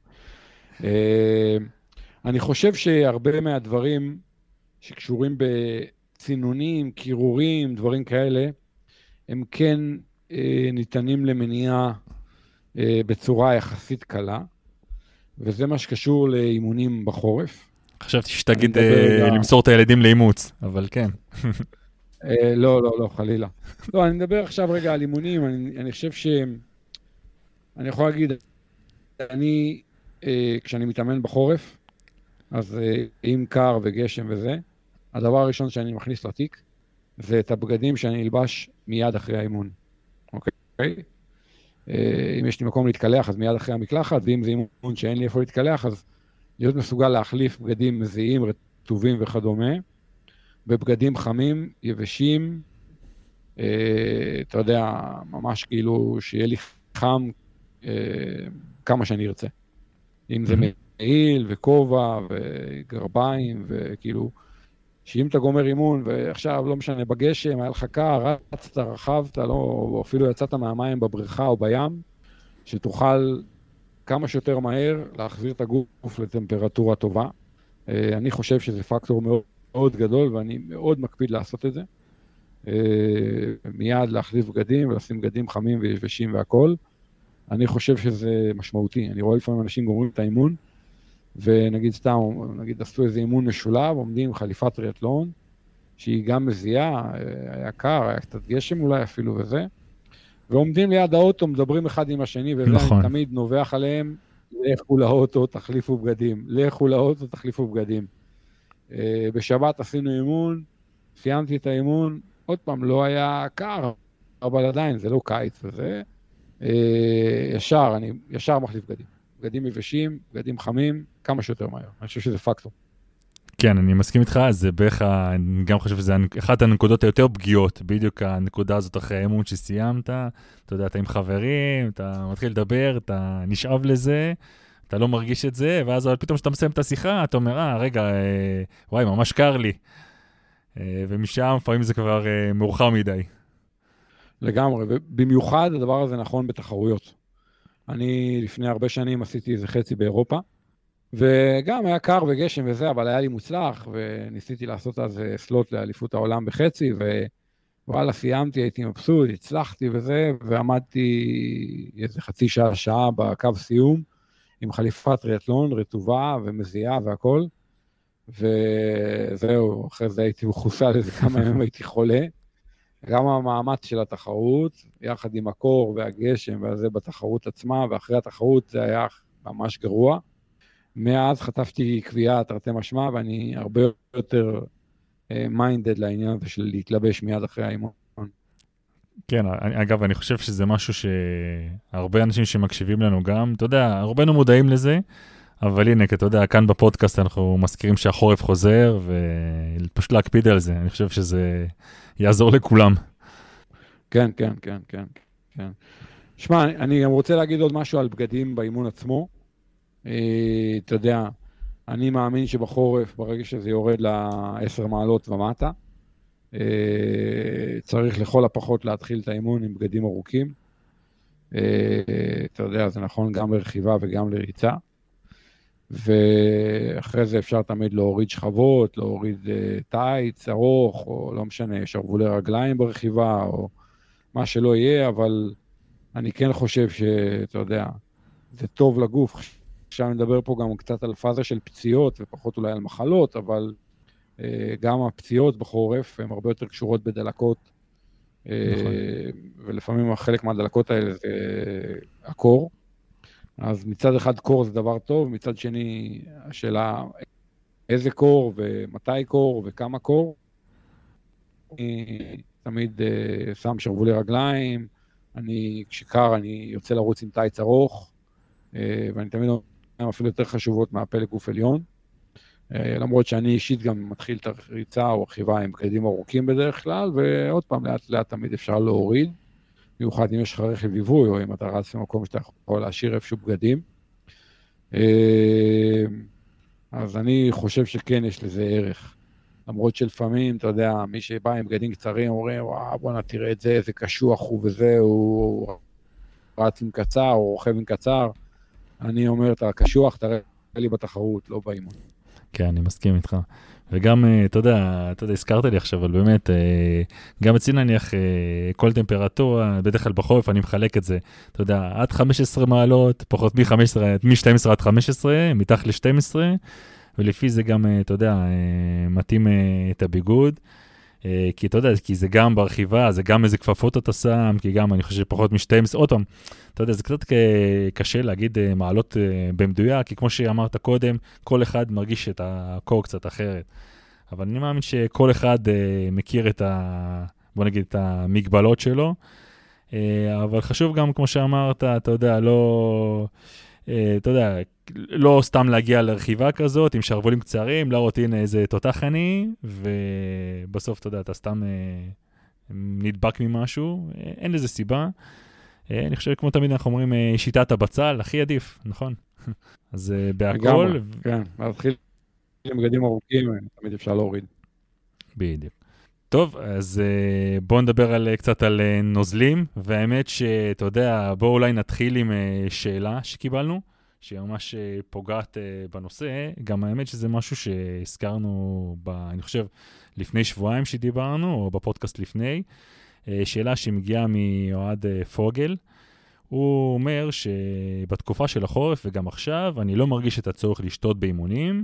אני חושב שהרבה מהדברים שקשורים בצינונים, קירורים, דברים כאלה, הם כן ניתנים למניעה בצורה יחסית קלה, וזה מה שקשור לאימונים בחורף. חשבתי שתגיד למסור את הילדים לאימוץ, אבל כן. לא, חלילה. לא, אני מדבר עכשיו רגע על אימונים, אני חושב אני יכול להגיד, כשאני מתאמן בחורף, אז עם קר וגשם וזה, הדבר הראשון שאני מכניס לתיק, זה את הבגדים שאני אלבש מיד אחרי האימון. אוקיי? אם יש לי מקום להתקלח, אז מיד אחרי המקלחת, ואם זה אימון שאין לי איפה להתקלח, אז להיות מסוגל להחליף בגדים מזיעים, רטובים וכדומה, בבגדים חמים, יבשים, אתה יודע, ממש כאילו שיהיה לי חם כמה שאני ארצה. אם זה מעיל וכובע וגרביים, וכאילו, שאם אתה גומר אימון, ועכשיו לא משנה, בגשם, היה לך קר, רצת, רכבת, או אפילו יצאת מהמים בבריכה או בים, שתוכל כמה שיותר מהר להחזיר את הגוף לטמפרטורה טובה. אני חושב שזה פקטור מאוד, מאוד גדול, ואני מאוד מקפיד לעשות את זה. מיד להחליף בגדים, ולשים בגדים חמים ויבשים והכל. אני חושב שזה משמעותי. אני רואה לפעמים אנשים גומרים את האימון, ונגיד סתם, נגיד עשו איזה אימון משולב, עומדים עם חליפת טריאתלון, שהיא גם מזיעה, היה קר, היה קצת גשם אולי אפילו וזה, ועומדים ליד האוטו, מדברים אחד עם השני, וזה נכון. אני תמיד נובח עליהם, לכו לאוטו, תחליפו בגדים, לכו לאוטו, תחליפו בגדים. בשבת עשינו אימון, סיימתי את האימון, עוד פעם, לא היה קר, אבל עדיין זה לא קיץ וזה, אני ישר מחליף בגדים. בגדים יבשים, בגדים חמים, כמה שיותר מהר. אני חושב שזה פקטור. כן, אני מסכים איתך, זה בערך, אני גם חושב שזה אחת הנקודות היותר פגיעות, בדיוק הנקודה הזאת אחרי האימון שסיימת, אתה יודע, אתה עם חברים, אתה מתחיל לדבר, אתה נשאב לזה, אתה לא מרגיש את זה, ואז פתאום כשאתה מסיים את השיחה, אתה אומר, רגע, וואי, ממש קר לי. ומשם, לפעמים זה כבר מאוחר מדי. לגמרי, ובמיוחד הדבר הזה נכון בתחרויות. אני לפני הרבה שנים עשיתי איזה חצי באירופה, וגם היה קר וגשם וזה, אבל היה לי מוצלח, וניסיתי לעשות אז סלוט לאליפות העולם בחצי, ווואלה, סיימתי, הייתי מבסוט, הצלחתי וזה, ועמדתי איזה חצי שעה בקו סיום, עם חליפת טריאתלון, רטובה ומזיעה והכל, וזהו, אחרי זה הייתי מחוסל איזה כמה ימים הייתי חולה, גם המאמץ של התחרות, יחד עם הקור והגשם וזה בתחרות עצמה, ואחרי התחרות זה היה ממש גרוע. מאז חטפתי קביעה תרתי משמע, ואני הרבה יותר מיינדד לעניין הזה של להתלבש מיד אחרי האימון. כן, אגב, אני חושב שזה משהו שהרבה אנשים שמקשיבים לנו גם, אתה יודע, הרבה מודעים לזה, אבל הנה, אתה יודע, כאן בפודקאסט אנחנו מזכירים שהחורף חוזר, ופשוט להקפיד על זה. אני חושב שזה יעזור לכולם. כן. שמע, אני גם רוצה להגיד עוד משהו על בגדים באימון עצמו. אתה יודע, אני מאמין שבחורף, ברגע שזה יורד ל10 מעלות ומטה, צריך לכל הפחות להתחיל את האימון עם בגדים ארוכים. אתה יודע, זה נכון גם לרכיבה וגם לריצה. ואחרי זה אפשר תמיד להוריד שכבות, להוריד טייץ ארוך, או לא משנה, שרוולי רגליים ברכיבה, או מה שלא יהיה, אבל אני כן חושב שאתה יודע, זה טוב לגוף. עכשיו נדבר פה גם קצת על פאזה של פציעות, ופחות אולי על מחלות, אבל גם הפציעות בחורף הן הרבה יותר קשורות בדלקות, ולפעמים חלק מהדלקות האלה זה הקור. אז מצד אחד קור זה דבר טוב, מצד שני השאלה איזה קור ומתי קור וכמה קור. אני תמיד שם שרוולי רגליים, כשקר אני יוצא לרוץ עם טייץ ארוך, ואני תמיד אומר אפילו יותר חשובות מהפלג גוף עליון. למרות שאני אישית גם מתחיל את הריצה או רכיבה עם בגדים ארוכים בדרך כלל, ועוד פעם לאט לאט תמיד אפשר להוריד, במיוחד אם יש לך רכב ליווי, או אם אתה רץ במקום שאתה יכול להשאיר איפשהו בגדים. אז אני חושב שכן יש לזה ערך. למרות שלפעמים, אתה יודע, מי שבא עם בגדים קצרים, אומרים, וואו, בוא תראה את זה, איזה קשוח הוא וזה, הוא רץ עם קצר, או רוכב עם קצר. אני אומר, אתה קשוח, תראה לי בתחרות, לא באימון. כן, אני מסכים איתך. וגם, אתה יודע, הזכרת לי עכשיו, אבל באמת, גם אצלי נניח, כל טמפרטורה, בדרך כלל בחורף אני מחלק את זה, אתה יודע, עד 15 מעלות, פחות מ-12 עד 15, מתחת ל-12, ולפי זה גם, אתה יודע, מתאים את הביגוד, כי אתה יודע, כי זה גם ברכיבה, זה גם איזה כפפות אתה שם, כי גם אני חושב פחות מ-12, עוד פעם, אתה יודע, זה קצת קשה להגיד מעלות במדויק, כי כמו שאמרת קודם, כל אחד מרגיש את הקור קצת אחרת. אבל אני מאמין שכל אחד מכיר בוא נגיד, את המגבלות שלו, אבל חשוב גם, כמו שאמרת, אתה יודע, לא סתם להגיע לרכיבה כזאת, עם שרבולים קצרים, להראות הנה איזה תותח אני, ובסוף, אתה יודע, אתה סתם נדבק ממשהו, אין לזה סיבה. אני חושב, כמו תמיד אנחנו אומרים, שיטת הבצל, הכי עדיף, נכון? אז בהכל... כן, להתחיל עם בגדים ארוכים, תמיד אפשר להוריד. בדיוק. טוב, אז בואו נדבר קצת על נוזלים, והאמת שאתה יודע, בואו אולי נתחיל עם שאלה שקיבלנו, שהיא ממש פוגעת בנושא. גם האמת שזה משהו שהזכרנו, אני חושב, לפני שבועיים שדיברנו, או בפודקאסט לפני, שאלה שמגיעה מיועד פוגל. הוא אומר שבתקופה של החורף וגם עכשיו, אני לא מרגיש את הצורך לשתות באימונים,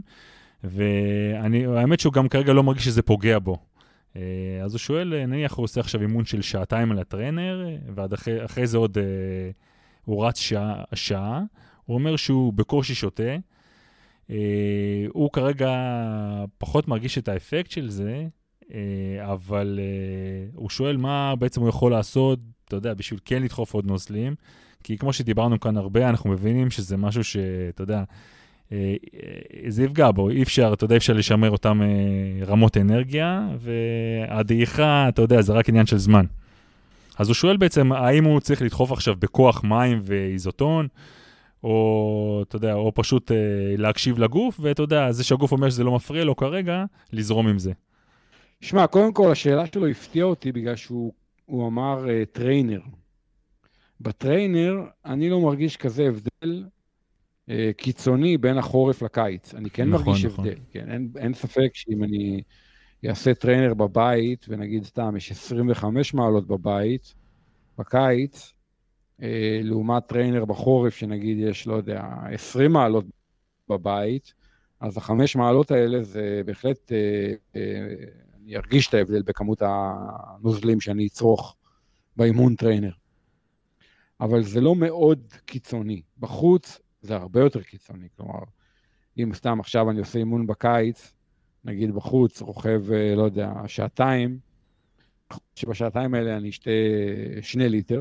והאמת שהוא גם כרגע לא מרגיש שזה פוגע בו. אז הוא שואל, נניח הוא עושה עכשיו אימון של שעתיים על הטרנר, ועד אחרי זה עוד הוא רץ שעה, הוא אומר שהוא בקושי שותה, הוא כרגע פחות מרגיש את האפקט של זה, אבל הוא שואל מה בעצם הוא יכול לעשות, אתה יודע, בשביל כן לדחוף עוד נוזלים, כי כמו שדיברנו כאן הרבה, אנחנו מבינים שזה משהו שאתה יודע, זה יפגע בו, אי אפשר, אתה יודע, אפשר לשמר אותם רמות אנרגיה, והדעיכה, אתה יודע, זה רק עניין של זמן. אז הוא שואל בעצם, האם הוא צריך לדחוף עכשיו בכוח מים ואיזוטון, או, אתה יודע, או פשוט להקשיב לגוף, ואתה יודע, זה שהגוף אומר שזה לא מפריע לו כרגע, לזרום עם זה. שמע, קודם כל, השאלה שלו הפתיעה אותי, בגלל שהוא אמר טריינר. בטריינר, אני לא מרגיש כזה הבדל, קיצוני בין החורף לקיץ. אני כן מרגיש הבדל. כן, אין ספק שאם אני אעשה טריינר בבית, ונגיד סתם, יש 25 מעלות בבית, בקיץ, לעומת טריינר בחורף, שנגיד יש, לא יודע, 20 מעלות בבית, אז 5 מעלות האלה זה בהחלט, אני ארגיש את ההבדל בכמות הנוזלים שאני אצרוך באימון טריינר. אבל זה לא מאוד קיצוני. בחוץ, זה הרבה יותר קיצוני, כלומר, אם סתם עכשיו אני עושה אימון בקיץ, נגיד בחוץ, רוכב, לא יודע, שעתיים, שבשעתיים האלה אני אשתה 2 ליטר,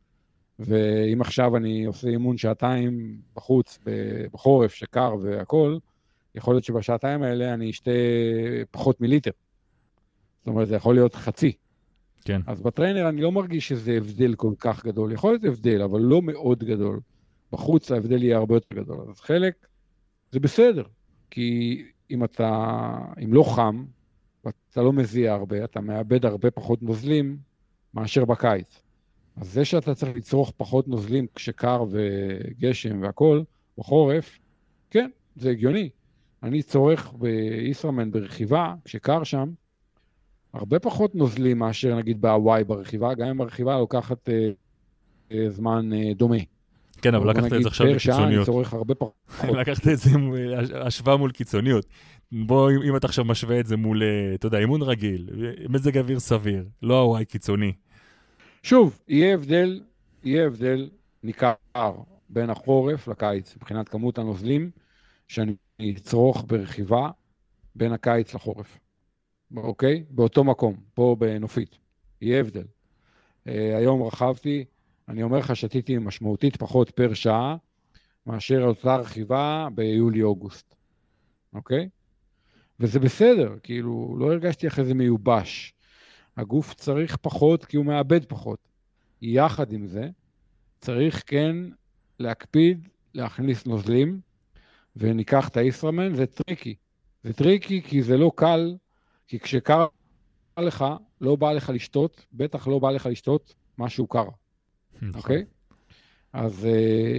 ואם עכשיו אני עושה אימון שעתיים בחוץ, בחורף, שקר והכל, יכול להיות שבשעתיים האלה אני אשתה פחות מליטר. זאת אומרת, זה יכול להיות חצי. כן. אז בטריינר אני לא מרגיש שזה הבדל כל כך גדול. יכול להיות הבדל, אבל לא מאוד גדול. בחוץ ההבדל יהיה הרבה יותר גדול. אז חלק, זה בסדר. כי אם לא חם, אתה לא מזיע הרבה, אתה מאבד הרבה פחות נוזלים מאשר בקיץ. אז זה שאתה צריך לצרוך פחות נוזלים כשקר וגשם והכל, בחורף, כן, זה הגיוני. אני צורך בישראמן ברכיבה, כשקר שם, הרבה פחות נוזלים מאשר נגיד בהוואי ברכיבה, גם אם הרכיבה לוקחת זמן דומה. כן, אבל לקחת את זה עכשיו פר שעה אני לקיצוניות. צורך הרבה פחות. לקחת את זה השוואה מול קיצוניות. בוא, אם אתה עכשיו משווה את זה מול, אתה יודע, אימון רגיל, מזג אוויר סביר, לא הוואי קיצוני. שוב, יהיה הבדל ניכר בין החורף לקיץ, מבחינת כמות הנוזלים שאני אצרוך ברכיבה בין הקיץ לחורף. אוקיי? באותו מקום, פה בנופית. יהיה הבדל. היום רכבתי, אני אומר לך, שתיתי משמעותית פחות פר שעה, מאשר אותה רכיבה ביולי-אוגוסט. אוקיי? וזה בסדר, כאילו, לא הרגשתי אחרי זה מיובש. הגוף צריך פחות כי הוא מאבד פחות. יחד עם זה, צריך כן להקפיד, להכניס נוזלים, וניקח את הישראמן, זה טריקי. זה טריקי כי זה לא קל, כי כשקר לך, לא בא לך לשתות, בטח לא בא לך לשתות משהו קר. אוקיי? אז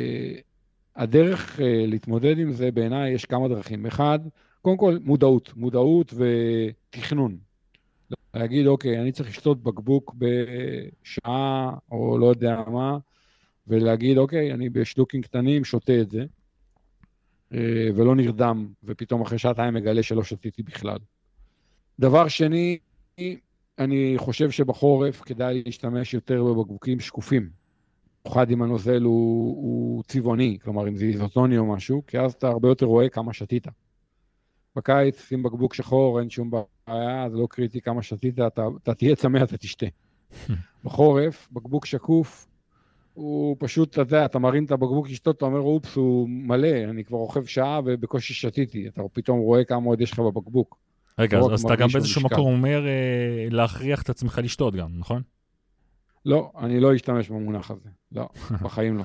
הדרך להתמודד עם זה, בעיניי יש כמה דרכים. אחד, קודם כל מודעות ותכנון. להגיד, אוקיי, אני צריך לשתות בקבוק בשעה, או לא יודע מה, ולהגיד, אוקיי, אני בשלוקים קטנים שותה את זה, ולא נרדם, ופתאום אחרי שעתיים מגלה שלא שתיתי בכלל. דבר שני, אני חושב שבחורף כדאי להשתמש יותר בבקבוקים שקופים. במיוחד אם הנוזל הוא צבעוני, כלומר אם זה איזוטוני או משהו, כי אז אתה הרבה יותר רואה כמה שתית. בקיץ, שים בקבוק שחור, אין שום בעיה, זה לא קריטי כמה שתית, אתה תהיה צמא, אתה תשתה. בחורף, בקבוק שקוף, הוא פשוט, אתה יודע, אתה מרים את הבקבוק לשתות, אתה אומר, אופס, הוא מלא, אני כבר רוכב שעה ובקושי שתיתי, אתה פתאום רואה כמה עוד יש לך בבקבוק. רגע, אז אתה גם באיזשהו מקום אומר להכריח את עצמך לשתות גם, נכון? לא, אני לא אשתמש במונח הזה. לא, בחיים לא.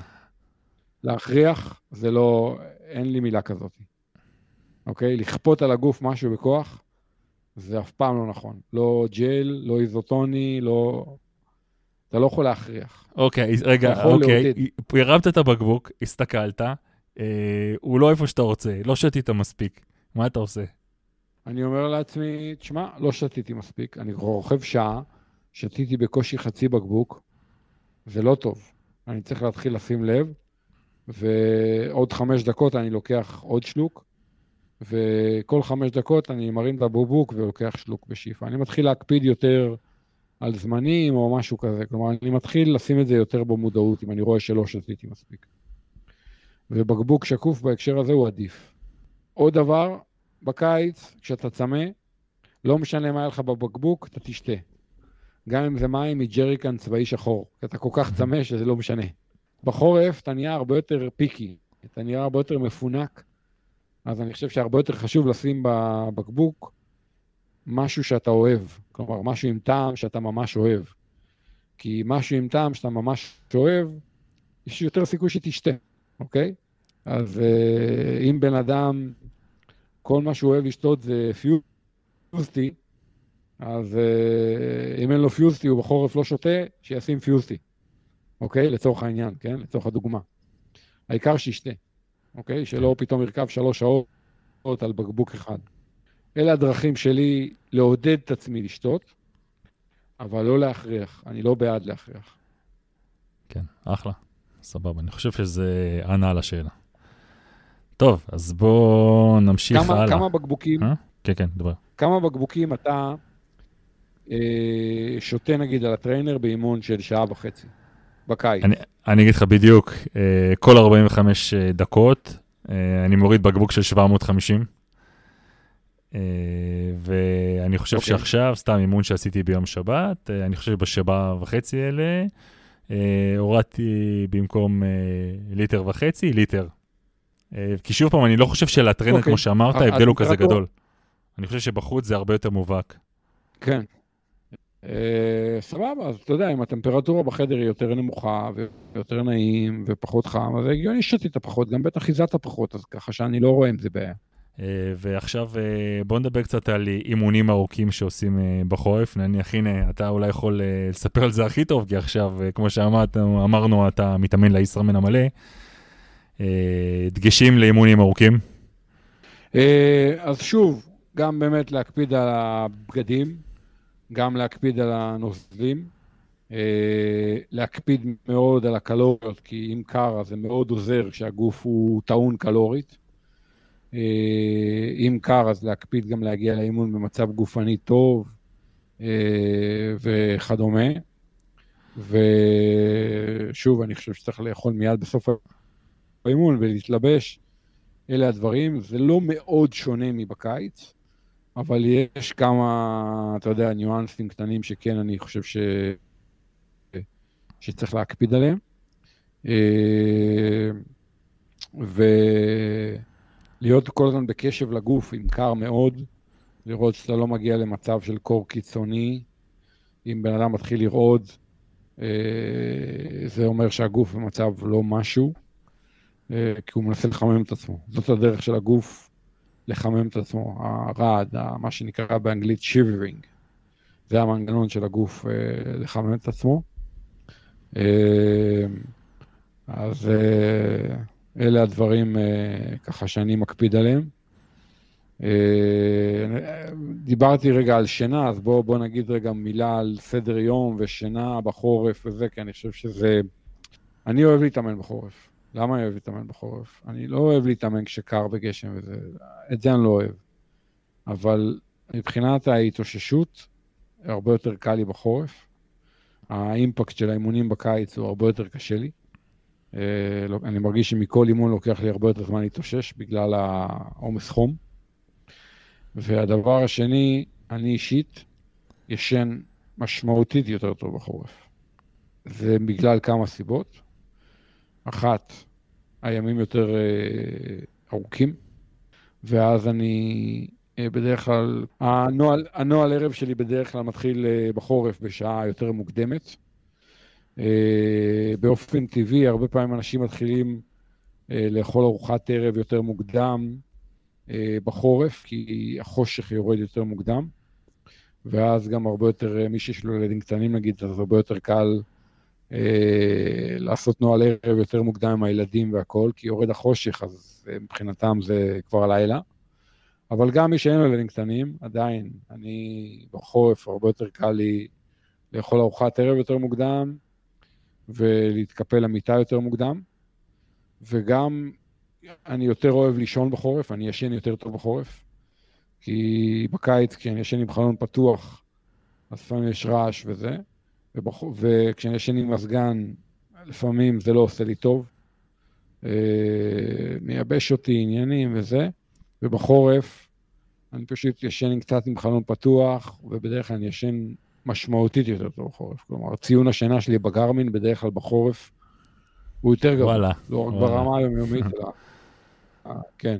להכריח זה לא, אין לי מילה כזאת. אוקיי? לכפות על הגוף משהו בכוח, זה אף פעם לא נכון. לא ג'ל, לא איזוטוני, לא... אתה לא יכול להכריח. אוקיי, רגע, אוקיי. הרמת את הבקבוק, הסתכלת, הוא לא איפה שאתה רוצה, לא שתית מספיק. מה אתה עושה? אני אומר לעצמי, תשמע, לא שתיתי מספיק. אני רוכב שעה, שתיתי בקושי חצי בקבוק, זה לא טוב. אני צריך להתחיל לשים לב, ועוד 5 דקות אני לוקח עוד שלוק, וכל 5 דקות אני מרים את הבקבוק ולוקח שלוק בשאיפה. אני מתחיל להקפיד יותר על זמנים או משהו כזה. כלומר, אני מתחיל לשים את זה יותר במודעות, אם אני רואה שלא שתיתי מספיק. ובקבוק שקוף בהקשר הזה הוא עדיף. עוד דבר, בקיץ, כשאתה צמא, לא משנה מה היה לך בבקבוק, אתה תשתה. גם אם זה מים מג'ריקן צבאי שחור, כי אתה כל כך צמא שזה לא משנה. בחורף אתה נהיה הרבה יותר פיקי, אתה נהיה הרבה יותר מפונק, אז אני חושב שהרבה יותר חשוב לשים בבקבוק משהו שאתה אוהב, כלומר משהו עם טעם שאתה ממש אוהב. כי משהו עם טעם שאתה ממש אוהב, יש יותר סיכוי שתשתה, אוקיי? אז אם בן אדם, כל מה שהוא אוהב לשתות זה פיוזטי, אז אם אין לו פיוזטי, הוא בחורף לא שותה, שישים פיוזטי. אוקיי? לצורך העניין, כן? לצורך הדוגמה. העיקר שישתה. אוקיי? שלא פתאום ירכב 3 שעות על בקבוק אחד. אלה הדרכים שלי לעודד את עצמי לשתות, אבל לא להכריח. אני לא בעד להכריח. כן, אחלה. סבבה. אני חושב שזה ענה על השאלה. טוב, אז בואו נמשיך הלאה. כמה בקבוקים... כן, כן, דבר. כמה בקבוקים אתה שותה נגיד על הטריינר באימון של 1.5 שעה בקיץ? אני אגיד לך בדיוק, כל 45 דקות, אני מוריד בקבוק של 750, ואני חושב שעכשיו, סתם אימון שעשיתי ביום שבת, אני חושב בשבעה וחצי אלה, הורדתי במקום 1.5 ליטר. כי שוב פעם, אני לא חושב שלטרנר, כמו שאמרת, ההבדל הוא כזה גדול. אני חושב שבחוץ זה הרבה יותר מובהק. כן. סבבה, אז אתה יודע, אם הטמפרטורה בחדר היא יותר נמוכה ויותר נעים ופחות חם, אז הגיוני שתית פחות, גם בטח חיזת פחות, אז ככה שאני לא רואה אם זה בעיה. ועכשיו בוא נדבר קצת על אימונים ארוכים שעושים בחורף. נניח, הנה, אתה אולי יכול לספר על זה הכי טוב, כי עכשיו, כמו שאמרנו, אתה מתאמן לישראמן המלא. דגשים לאימונים ארוכים. אז שוב, גם באמת להקפיד על הבגדים, גם להקפיד על הנוזלים, להקפיד מאוד על הקלוריות, כי אם קר אז זה מאוד עוזר שהגוף הוא טעון קלורית. אם קר אז להקפיד גם להגיע לאימון במצב גופני טוב וכדומה. ושוב, אני חושב שצריך לאכול מיד בסוף האימון ולהתלבש. אלה הדברים, זה לא מאוד שונה מבקיץ, אבל יש כמה, אתה יודע, ניואנסים קטנים שכן אני חושב שצריך להקפיד עליהם. ולהיות כל הזמן בקשב לגוף, אם קר מאוד, לראות שאתה לא מגיע למצב של קור קיצוני, אם בן אדם מתחיל לרעוד, זה אומר שהגוף במצב לא משהו, כי הוא מנסה לחמם את עצמו. זאת הדרך של הגוף לחמם את עצמו, הרעד, מה שנקרא באנגלית shivering. זה המנגנון של הגוף לחמם את עצמו. אז אלה הדברים ככה שאני מקפיד עליהם. דיברתי רגע על שינה, אז בוא נגיד רגע מילה על סדר יום ושינה בחורף וזה, כי אני חושב שזה... אני אוהב להתאמן בחורף. למה אני אוהב להתאמן בחורף? אני לא אוהב להתאמן כשקר וגשם וזה, את זה אני לא אוהב. אבל מבחינת ההתאוששות, הרבה יותר קל לי בחורף. האימפקט של האימונים בקיץ הוא הרבה יותר קשה לי. אני מרגיש שמכל אימון לוקח לי הרבה יותר זמן להתאושש בגלל העומס חום. והדבר השני, אני אישית ישן משמעותית יותר טוב בחורף. זה בגלל כמה סיבות. אחת, הימים יותר ארוכים, ואז אני בדרך כלל, הנועל ערב שלי בדרך כלל מתחיל בחורף בשעה יותר מוקדמת. באופן טבעי, הרבה פעמים אנשים מתחילים לאכול ארוחת ערב יותר מוקדם בחורף, כי החושך יורד יותר מוקדם, ואז גם הרבה יותר, מי שיש לו ילדים קטנים נגיד, אז הרבה יותר קל לעשות נועל ערב יותר מוקדם עם הילדים והכל, כי יורד החושך, אז מבחינתם זה כבר לילה. אבל גם מי שאין לו ילדים קטנים, עדיין, אני בחורף הרבה יותר קל לי לאכול ארוחת ערב יותר מוקדם, ולהתקפל למיטה יותר מוקדם, וגם אני יותר אוהב לישון בחורף, אני ישן יותר טוב בחורף, כי בקיץ כשאני ישן עם חלון פתוח, אז לפעמים יש רעש וזה, וכשאני ישן עם מזגן, לפעמים זה לא עושה לי טוב, מייבש אותי עניינים וזה, ובחורף אני פשוט ישן קצת עם חלון פתוח, ובדרך כלל אני ישן משמעותית יותר טוב בחורף. כלומר, ציון השינה שלי בגרמין בדרך כלל בחורף הוא יותר גבוה. וואלה. לא רק ברמה היומיומית, אלא... כן.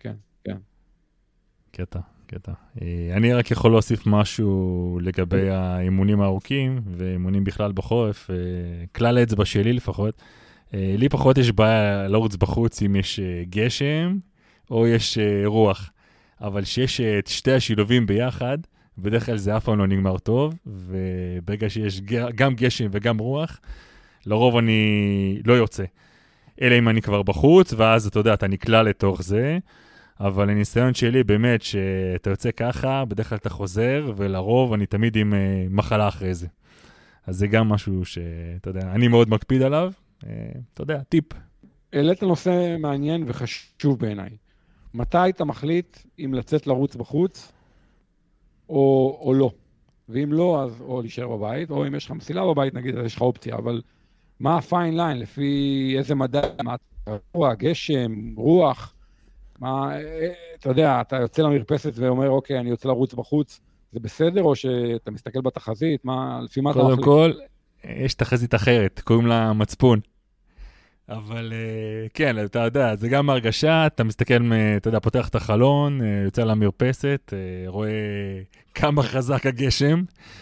קטע. אני רק יכול להוסיף משהו לגבי האימונים הארוכים, ואימונים בכלל בחורף, כלל האצבע שלי לפחות. לי פחות יש בעיה לרוץ בחוץ אם יש גשם, או יש רוח. אבל שיש את שתי השילובים ביחד, בדרך כלל זה אף פעם לא נגמר טוב, וברגע שיש גם גשם וגם רוח, לרוב אני לא יוצא. אלא אם אני כבר בחוץ, ואז אתה יודע, אתה נקלע לתוך זה, אבל הניסיון שלי באמת שאתה יוצא ככה, בדרך כלל אתה חוזר, ולרוב אני תמיד עם מחלה אחרי זה. אז זה גם משהו שאתה יודע, אני מאוד מקפיד עליו, אתה יודע, טיפ. העלית נושא מעניין וחשוב בעיניי. מתי אתה מחליט אם לצאת לרוץ בחוץ, או לא? ואם לא, אז או להישאר בבית, או אם יש לך מסילה בבית, נגיד, אז יש לך אופציה, אבל מה הפיין ליין? לפי איזה מדע? מה רוח, גשם, רוח? מה, אתה יודע, אתה יוצא למרפסת ואומר, אוקיי, אני יוצא לרוץ בחוץ, זה בסדר, או שאתה מסתכל בתחזית? מה, לפי מה אתה מחליט? קודם כל, יש תחזית אחרת, קוראים לה מצפון. אבל כן, אתה יודע, זה גם הרגשה, אתה מסתכל, אתה יודע, פותח את החלון, יוצא למרפסת, רואה כמה חזק הגשם.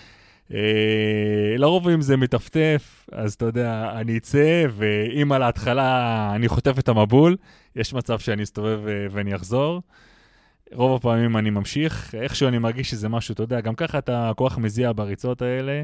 לרוב אם זה מטפטף, אז אתה יודע, אני אצא, ואם על ההתחלה אני חוטף את המבול, יש מצב שאני אסתובב ואני אחזור. רוב הפעמים אני ממשיך, איכשהו אני מרגיש שזה משהו, אתה יודע, גם ככה אתה כוח מזיע בריצות האלה,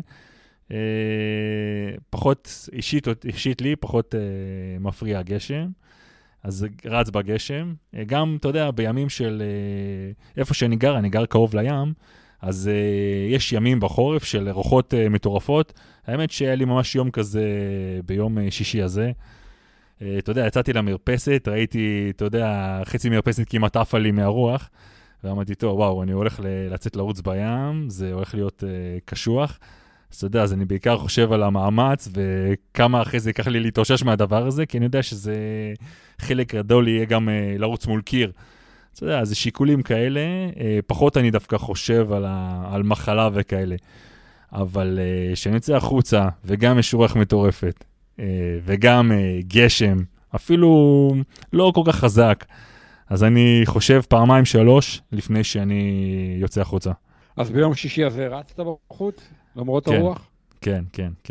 פחות, אישית לי, פחות מפריע הגשם, אז רץ בגשם. גם, אתה יודע, בימים של איפה שאני גר קרוב לים, אז יש ימים בחורף של רוחות מטורפות. האמת שהיה לי ממש יום כזה ביום שישי הזה. אתה יודע, יצאתי למרפסת, ראיתי, אתה יודע, חצי מרפסת כמעט עפה לי מהרוח, ואמרתי, טוב, וואו, אני הולך לצאת לרוץ בים, זה הולך להיות קשוח. אז אתה יודע, אז אני בעיקר חושב על המאמץ, וכמה אחרי זה ייקח לי להתאושש מהדבר הזה, כי אני יודע שזה חלק גדול יהיה גם לרוץ מול קיר. אתה יודע, זה שיקולים כאלה, פחות אני דווקא חושב על מחלה וכאלה. אבל כשאני יוצא החוצה, וגם יש רוח מטורפת, וגם גשם, אפילו לא כל כך חזק, אז אני חושב פעמיים 3 לפני שאני יוצא החוצה. אז ביום שישי הזה רצת בחוץ, למרות הרוח? כן.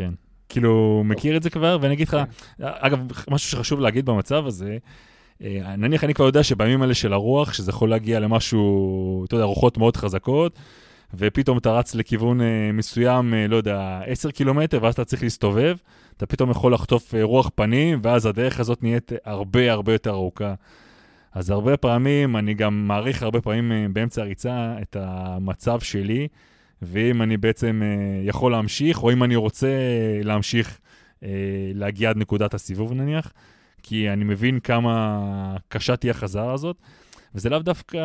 כאילו, מכיר את זה כבר, ואני אגיד לך, אגב, משהו שחשוב להגיד במצב הזה, נניח אני כבר יודע שבימים האלה של הרוח, שזה יכול להגיע למשהו, אתה יודע, רוחות מאוד חזקות, ופתאום אתה רץ לכיוון מסוים, לא יודע, 10 קילומטר, ואז אתה צריך להסתובב, אתה פתאום יכול לחטוף רוח פנים, ואז הדרך הזאת נהיית הרבה הרבה יותר ארוכה. אז הרבה פעמים, אני גם מעריך הרבה פעמים באמצע הריצה את המצב שלי, ואם אני בעצם יכול להמשיך, או אם אני רוצה להמשיך להגיע עד נקודת הסיבוב נניח, כי אני מבין כמה קשה תהיה החזרה הזאת, וזה לאו דווקא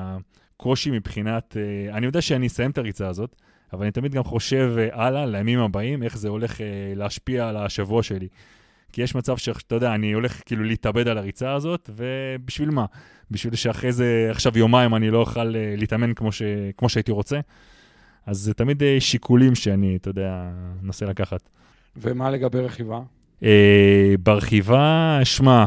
קושי מבחינת, אני יודע שאני אסיים את הריצה הזאת, אבל אני תמיד גם חושב הלאה, לימים הבאים, איך זה הולך להשפיע על השבוע שלי. כי יש מצב שאתה יודע, אני הולך כאילו להתאבד על הריצה הזאת, ובשביל מה? בשביל שאחרי זה, עכשיו יומיים אני לא אוכל להתאמן כמו שהייתי רוצה. אז זה תמיד שיקולים שאני, אתה יודע, נסה לקחת. ומה לגבי רכיבה? ברכיבה, שמה,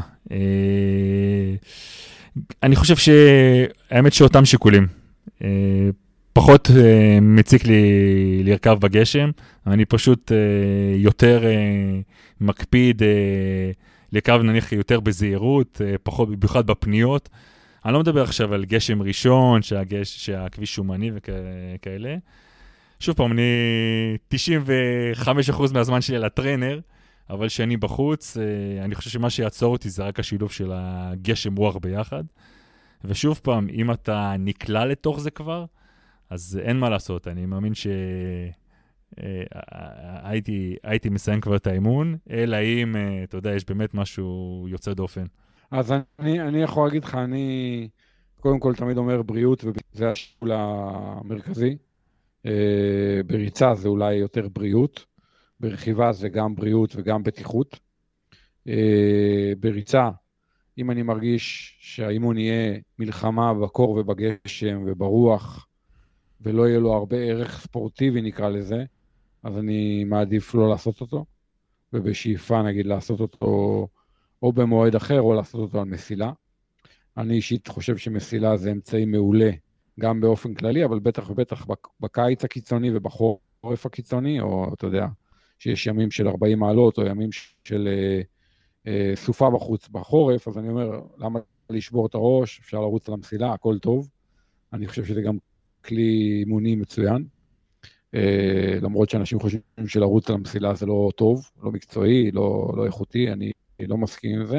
אני חושב שהאמת שאותם שיקולים. פחות מציק לי לרכב בגשם, אני פשוט יותר מקפיד לרכב נניח יותר בזהירות, פחות במיוחד בפניות. אני לא מדבר עכשיו על גשם ראשון, שהכביש שומני וכאלה. שוב פעם, אני 95% מהזמן שלי על הטרנר, אבל שאני בחוץ, אני חושב שמה שיעצור אותי זה רק השילוב של הגשם רוח ביחד. ושוב פעם, אם אתה נקלע לתוך זה כבר, אז אין מה לעשות. אני מאמין שהייתי מסיים כבר את האימון, אלא אם, אתה יודע, יש באמת משהו יוצא דופן. אז אני יכול להגיד לך, אני קודם כל תמיד אומר בריאות, וזה השיקול המרכזי. בריצה זה אולי יותר בריאות, ברכיבה זה גם בריאות וגם בטיחות. בריצה, אם אני מרגיש שהאימון יהיה מלחמה בקור ובגשם וברוח, ולא יהיה לו הרבה ערך ספורטיבי נקרא לזה, אז אני מעדיף לא לעשות אותו, ובשאיפה נגיד לעשות אותו או במועד אחר או לעשות אותו על מסילה. אני אישית חושב שמסילה זה אמצעי מעולה, גם באופן כללי, אבל בטח ובטח בקיץ הקיצוני ובחורף הקיצוני, או אתה יודע, שיש ימים של 40 מעלות, או ימים של סופה בחוץ בחורף, אז אני אומר, למה לשבור את הראש, אפשר לרוץ על המסילה, הכל טוב. אני חושב שזה גם כלי אימוני מצוין, למרות שאנשים חושבים שלרוץ על המסילה זה לא טוב, לא מקצועי, לא איכותי, אני לא מסכים עם זה.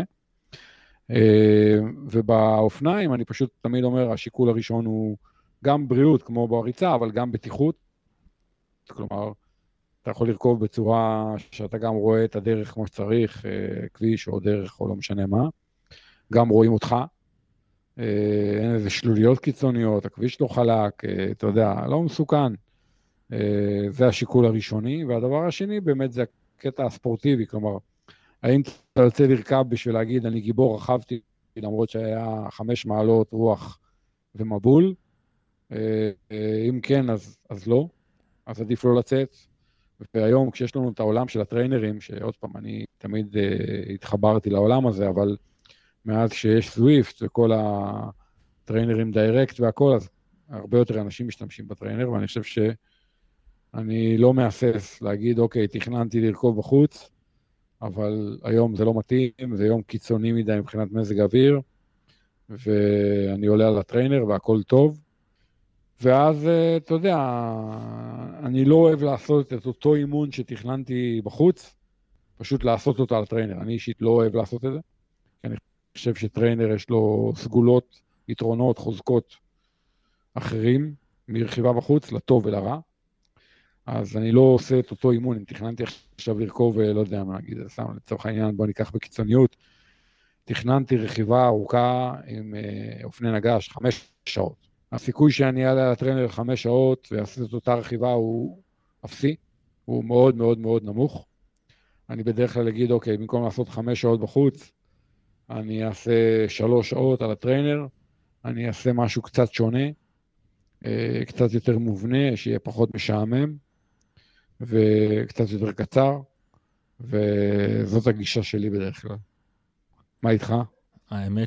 ובאופניים אני פשוט תמיד אומר, השיקול הראשון הוא גם בריאות כמו בריצה, אבל גם בטיחות. כלומר, אתה יכול לרכוב בצורה שאתה גם רואה את הדרך כמו שצריך, כביש או דרך או לא משנה מה. גם רואים אותך, אין איזה שלוליות קיצוניות, הכביש לא חלק, אתה יודע, לא מסוכן. זה השיקול הראשוני, והדבר השני באמת זה הקטע הספורטיבי, כלומר, האם אתה יוצא לרכב בשביל להגיד, אני גיבור, רכבתי, למרות שהיה 5 מעלות רוח ומבול, אם כן, אז לא, אז עדיף לא לצאת. והיום כשיש לנו את העולם של הטריינרים, שעוד פעם אני תמיד התחברתי לעולם הזה, אבל מאז שיש סוויפט וכל הטריינרים דיירקט והכל, אז הרבה יותר אנשים משתמשים בטריינר, ואני חושב שאני לא מאסס להגיד, אוקיי, תכננתי לרכוב בחוץ, אבל היום זה לא מתאים, זה יום קיצוני מדי מבחינת מזג אוויר, ואני עולה על הטריינר והכל טוב, ואז, אתה יודע, אני לא אוהב לעשות את אותו אימון שתכננתי בחוץ, פשוט לעשות אותו על הטריינר. אני אישית לא אוהב לעשות את זה, כי אני חושב שטריינר יש לו סגולות, יתרונות, חוזקות אחרים מרכיבה בחוץ, לטוב ולרע. אז אני לא עושה את אותו אימון, אם תכננתי עכשיו לרכוב, לא יודע מה להגיד, סתם לצורך העניין, בוא ניקח בקיצוניות, תכננתי רכיבה ארוכה עם אופני נגש 5 שעות. הסיכוי שאני אעלה על הטריינר 5 שעות ואעשה את אותה רכיבה הוא אפסי, הוא מאוד מאוד מאוד נמוך. אני בדרך כלל אגיד, אוקיי, במקום לעשות 5 שעות בחוץ, אני אעשה 3 שעות על הטריינר, אני אעשה משהו קצת שונה, קצת יותר מובנה, שיהיה פחות משעמם, וקצת יותר קצר, וזאת הגישה שלי בדרך כלל. מה איתך? האמת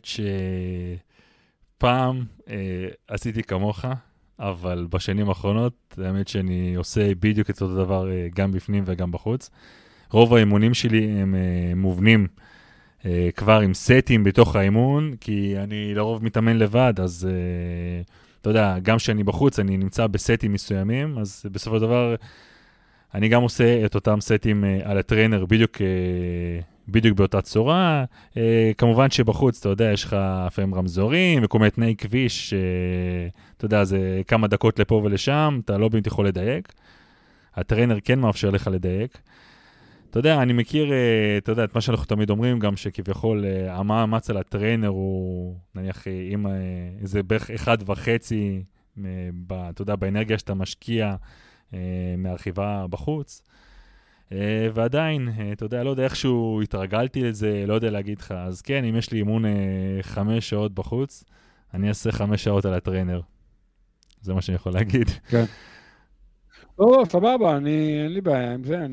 שפעם עשיתי כמוך, אבל בשנים האחרונות, האמת שאני עושה בדיוק את אותו דבר גם בפנים וגם בחוץ. רוב האימונים שלי הם מובנים כבר עם סטים בתוך האימון, כי אני לרוב מתאמן לבד, אז אתה יודע, גם כשאני בחוץ, אני נמצא בסטים מסוימים, אז בסופו של דבר אני גם עושה את אותם סטים על הטריינר בדיוק באותה צורה. כמובן שבחוץ, אתה יודע, יש לך לפעמים רמזורים וכל מיני תנאי כביש, אתה יודע, זה כמה דקות לפה ולשם, אתה לא באמת יכול לדייק. הטריינר כן מאפשר לך לדייק. אתה יודע, אני מכיר, אתה יודע, את מה שאנחנו תמיד אומרים, גם שכביכול המאמץ על הטריינר הוא, נניח, אם זה בערך 1.5, אתה יודע, באנרגיה שאתה משקיע מהרכיבה בחוץ. ועדיין, אתה יודע, לא יודע איכשהו התרגלתי לזה, לא יודע להגיד לך. אז כן, אם יש לי אימון 5 שעות בחוץ, אני אעשה 5 שעות על הטריינר. זה מה שאני יכול להגיד. כן. לא, סבבה, אין לי בעיה עם זה,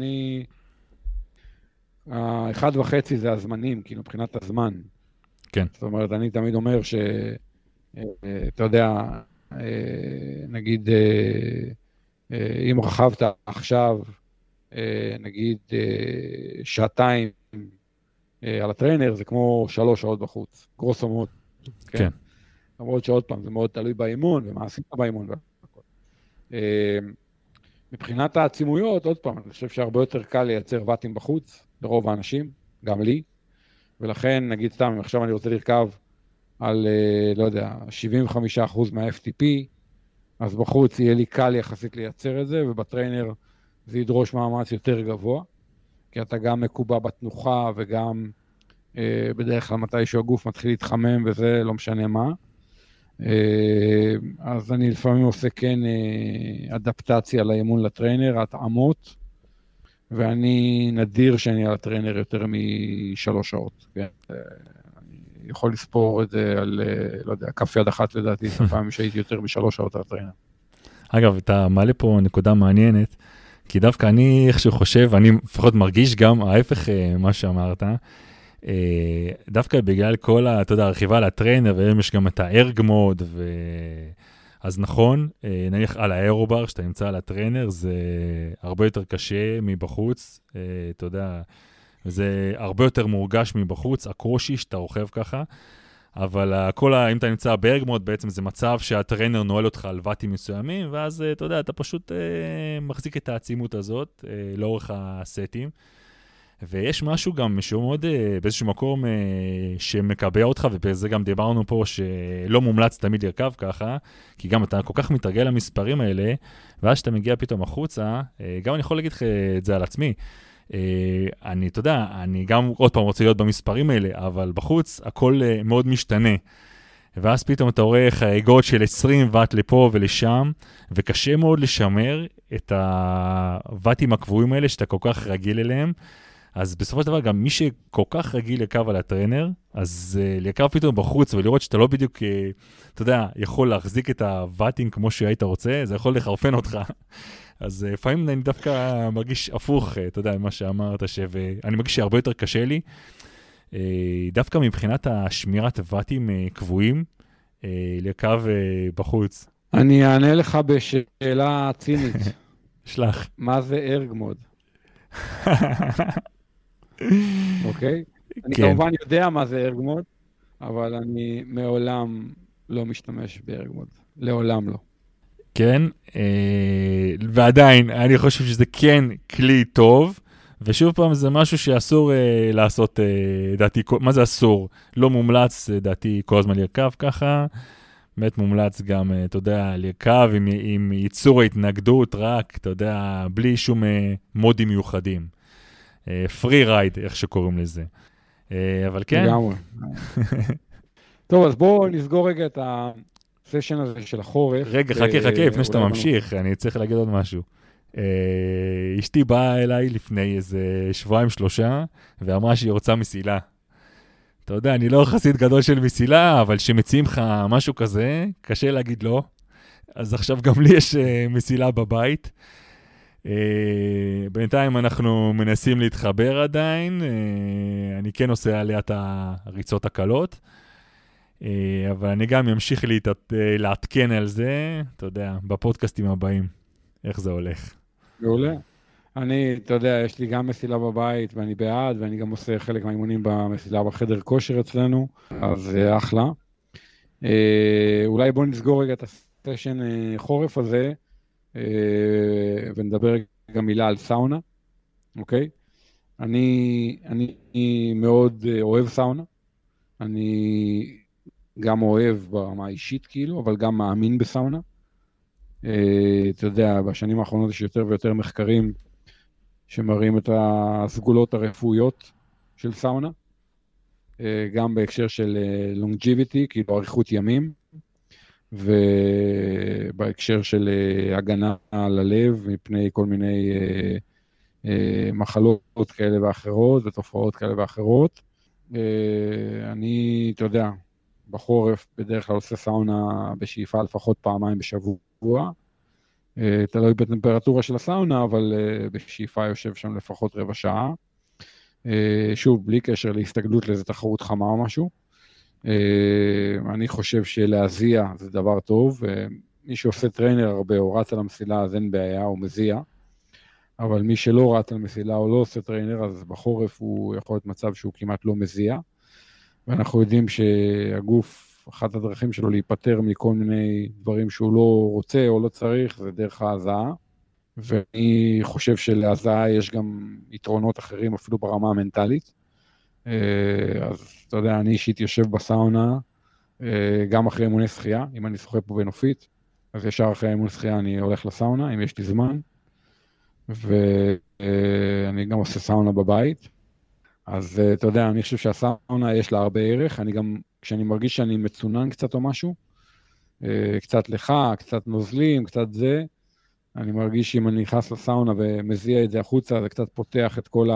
1.5 זה הזמנים, כאילו, מבחינת הזמן. כן. זאת אומרת, אני תמיד אומר אתה יודע, נגיד, אם רכבת עכשיו, נגיד, 2 שעתיים על הטריינר, זה כמו 3 שעות בחוץ, גרוסו מוטו. כן. למרות שעוד פעם, זה מאוד תלוי באימון, ומה עשית באימון והכל. מבחינת העצימויות, עוד פעם, אני חושב שהרבה יותר קל לייצר וטים בחוץ, לרוב האנשים, גם לי, ולכן, נגיד סתם, אם עכשיו אני רוצה לרכב על, לא יודע, 75% מה-FTP, אז בחוץ יהיה לי קל יחסית לייצר את זה, ובטריינר זה ידרוש מאמץ יותר גבוה, כי אתה גם מקובע בתנוחה, וגם בדרך כלל מתישהו הגוף מתחיל להתחמם, וזה לא משנה מה. אז אני לפעמים עושה כן אדפטציה לאימון לטריינר, התאמות, ואני נדיר שאני על הטריינר יותר מ3 שעות. כן? אני יכול לספור את זה על, לא יודע, כף יד אחת לדעתי, פעם שהייתי יותר מ3 שעות על הטריינר. אגב, אתה מעלה פה נקודה מעניינת, כי דווקא אני איכשהו חושב, אני לפחות מרגיש גם ההפך מה שאמרת, דווקא בגלל כל, אתה יודע, הרכיבה על הטריינר, והיום יש גם את הארג מוד, אז נכון, נניח על האירובר, שאתה נמצא על הטריינר, זה הרבה יותר קשה מבחוץ, אתה יודע, זה הרבה יותר מורגש מבחוץ, הקושי שאתה רוכב ככה, אבל אם אתה נמצא בארג מוד, בעצם זה מצב שהטריינר נועל אותך על וטים מסוימים, ואז אתה יודע, אתה פשוט מחזיק את העצימות הזאת לאורך הסטים, ויש משהו גם שהוא מאוד באיזשהו מקום שמקבע אותך, ובזה גם דיברנו פה שלא מומלץ תמיד לרכב ככה, כי גם אתה כל כך מתרגל למספרים האלה, ואז שאתה מגיע פתאום החוצה, גם אני יכול להגיד לך את זה על עצמי, אתה יודע, אני גם עוד פעם רוצה להיות במספרים האלה, אבל בחוץ הכל מאוד משתנה, ואז פתאום אתה רואה חריגות של 20 וט לפה ולשם, וקשה מאוד לשמר את הוואטים הקבועים האלה שאתה כל כך רגיל אליהם, אז בסופו של דבר גם מי שכל כך רגיל לרכב על הטריינר, אז לרכב פתאום בחוץ ולראות שאתה לא בדיוק, אתה יודע, יכול להחזיק את הוואטים כמו שהיית רוצה, זה יכול לחרפן אותך. אז לפעמים אני דווקא מרגיש הפוך, אתה יודע, מה שאמרת, אני מרגיש שהרבה יותר קשה לי, דווקא מבחינת השמירת וואטים קבועים, לרכב בחוץ. אני אענה לך בשאלה צינית. שלח. מה זה ארג מוד? אוקיי? אני כמובן יודע מה זה ארג מוד, אבל אני מעולם לא משתמש בארג מוד. לעולם לא. כן, ועדיין, אני חושב שזה כן כלי טוב, ושוב פעם, זה משהו שאסור לעשות, דעתי, מה זה אסור? לא מומלץ, דעתי, כל הזמן לרכב ככה, באמת מומלץ גם, אתה יודע, לרכב עם ייצור ההתנגדות, רק, אתה יודע, בלי שום מודים מיוחדים. פרי רייד, איך שקוראים לזה. אבל כן. לגמרי. טוב, אז בואו נסגור רגע את הסשן הזה של החורף. רגע, חכה, לפני שאתה ממשיך, אני צריך להגיד עוד משהו. אשתי באה אליי לפני איזה 2-3 ואמרה שהיא רוצה מסילה. אתה יודע, אני לא חסיד גדול של מסילה, אבל שמציעים לך משהו כזה, קשה להגיד לא. אז עכשיו גם לי יש מסילה בבית. בינתיים אנחנו מנסים להתחבר עדיין, אני כן עושה עליה את הריצות הקלות, אבל אני גם אמשיך להתעדכן על זה, אתה יודע, בפודקאסטים הבאים, איך זה הולך. מעולה. אני, אתה יודע, יש לי גם מסילה בבית ואני בעד, ואני גם עושה חלק מהאימונים במסילה בחדר כושר אצלנו, אז זה אחלה. אולי בוא נסגור רגע את הסשן חורף הזה, ונדבר גם מילה על סאונה, אוקיי? אני מאוד אוהב סאונה, אני גם אוהב ברמה האישית כאילו, אבל גם מאמין בסאונה. אתה יודע, בשנים האחרונות יש יותר ויותר מחקרים שמראים את הסגולות הרפואיות של סאונה, גם בהקשר של longevity, כאילו אריכות ימים, ובהקשר של הגנה על הלב מפני כל מיני מחלות כאלה ואחרות ותופעות כאלה ואחרות. אני, אתה יודע, בחורף בדרך כלל עושה סאונה בשאיפה לפחות פעמיים בשבוע, תלוי בטמפרטורה של הסאונה, אבל בשאיפה יושב שם לפחות רבע שעה. שוב, בלי קשר להסתגלות לאיזו תחרות חמה או משהו. אני חושב שלהזיע זה דבר טוב, מי שעושה טריינר הרבה או רץ על המסילה אז אין בעיה, הוא מזיע, אבל מי שלא רץ על מסילה או לא עושה טריינר, אז בחורף הוא יכול להיות מצב שהוא כמעט לא מזיע, ואנחנו יודעים שהגוף, אחת הדרכים שלו להיפטר מכל מיני דברים שהוא לא רוצה או לא צריך, זה דרך ההזעה, ואני חושב שלהזעה יש גם יתרונות אחרים אפילו ברמה המנטלית. אז אתה יודע, אני אישית יושב בסאונה, גם אחרי אימוני שחייה, אם אני שוחה פה בנופית, אז ישר אחרי אימון שחייה אני הולך לסאונה, אם יש לי זמן, ואני גם עושה סאונה בבית. אז אתה יודע, אני חושב שהסאונה יש לה הרבה ערך, אני גם, כשאני מרגיש שאני מצונן קצת או משהו, קצת לך, קצת נוזלים, קצת זה, אני מרגיש שאם אני נכנס לסאונה ומזיע את זה החוצה, זה קצת פותח את כל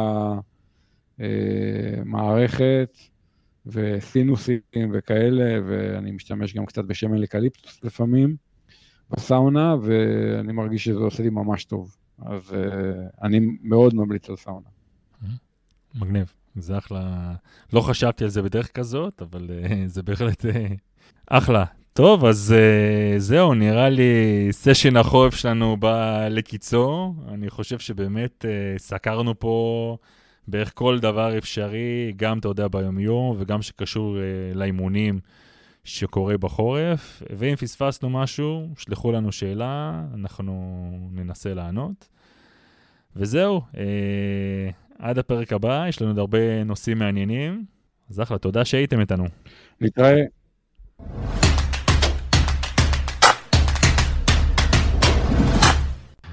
המערכת וסינוסים וכאלה, ואני משתמש גם קצת בשמן אקליפטוס לפעמים בסאונה, ואני מרגיש שזה עושה לי ממש טוב. אז אני מאוד ממליץ על סאונה. מגניב, זה אחלה. לא חשבתי על זה בדרך כזאת, אבל זה בהחלט אחלה. טוב, אז זהו, נראה לי סשן החורף שלנו בא לקיצור. אני חושב שבאמת סקרנו פה בערך כל דבר אפשרי, גם אתה יודע ביום-יום, וגם שקשור לאימונים שקורה בחורף. ואם פספסנו משהו, שלחו לנו שאלה, אנחנו ננסה לענות. וזהו, עד הפרק הבא, יש לנו עוד הרבה נושאים מעניינים. אז אחלה, תודה שהייתם איתנו. נתראה.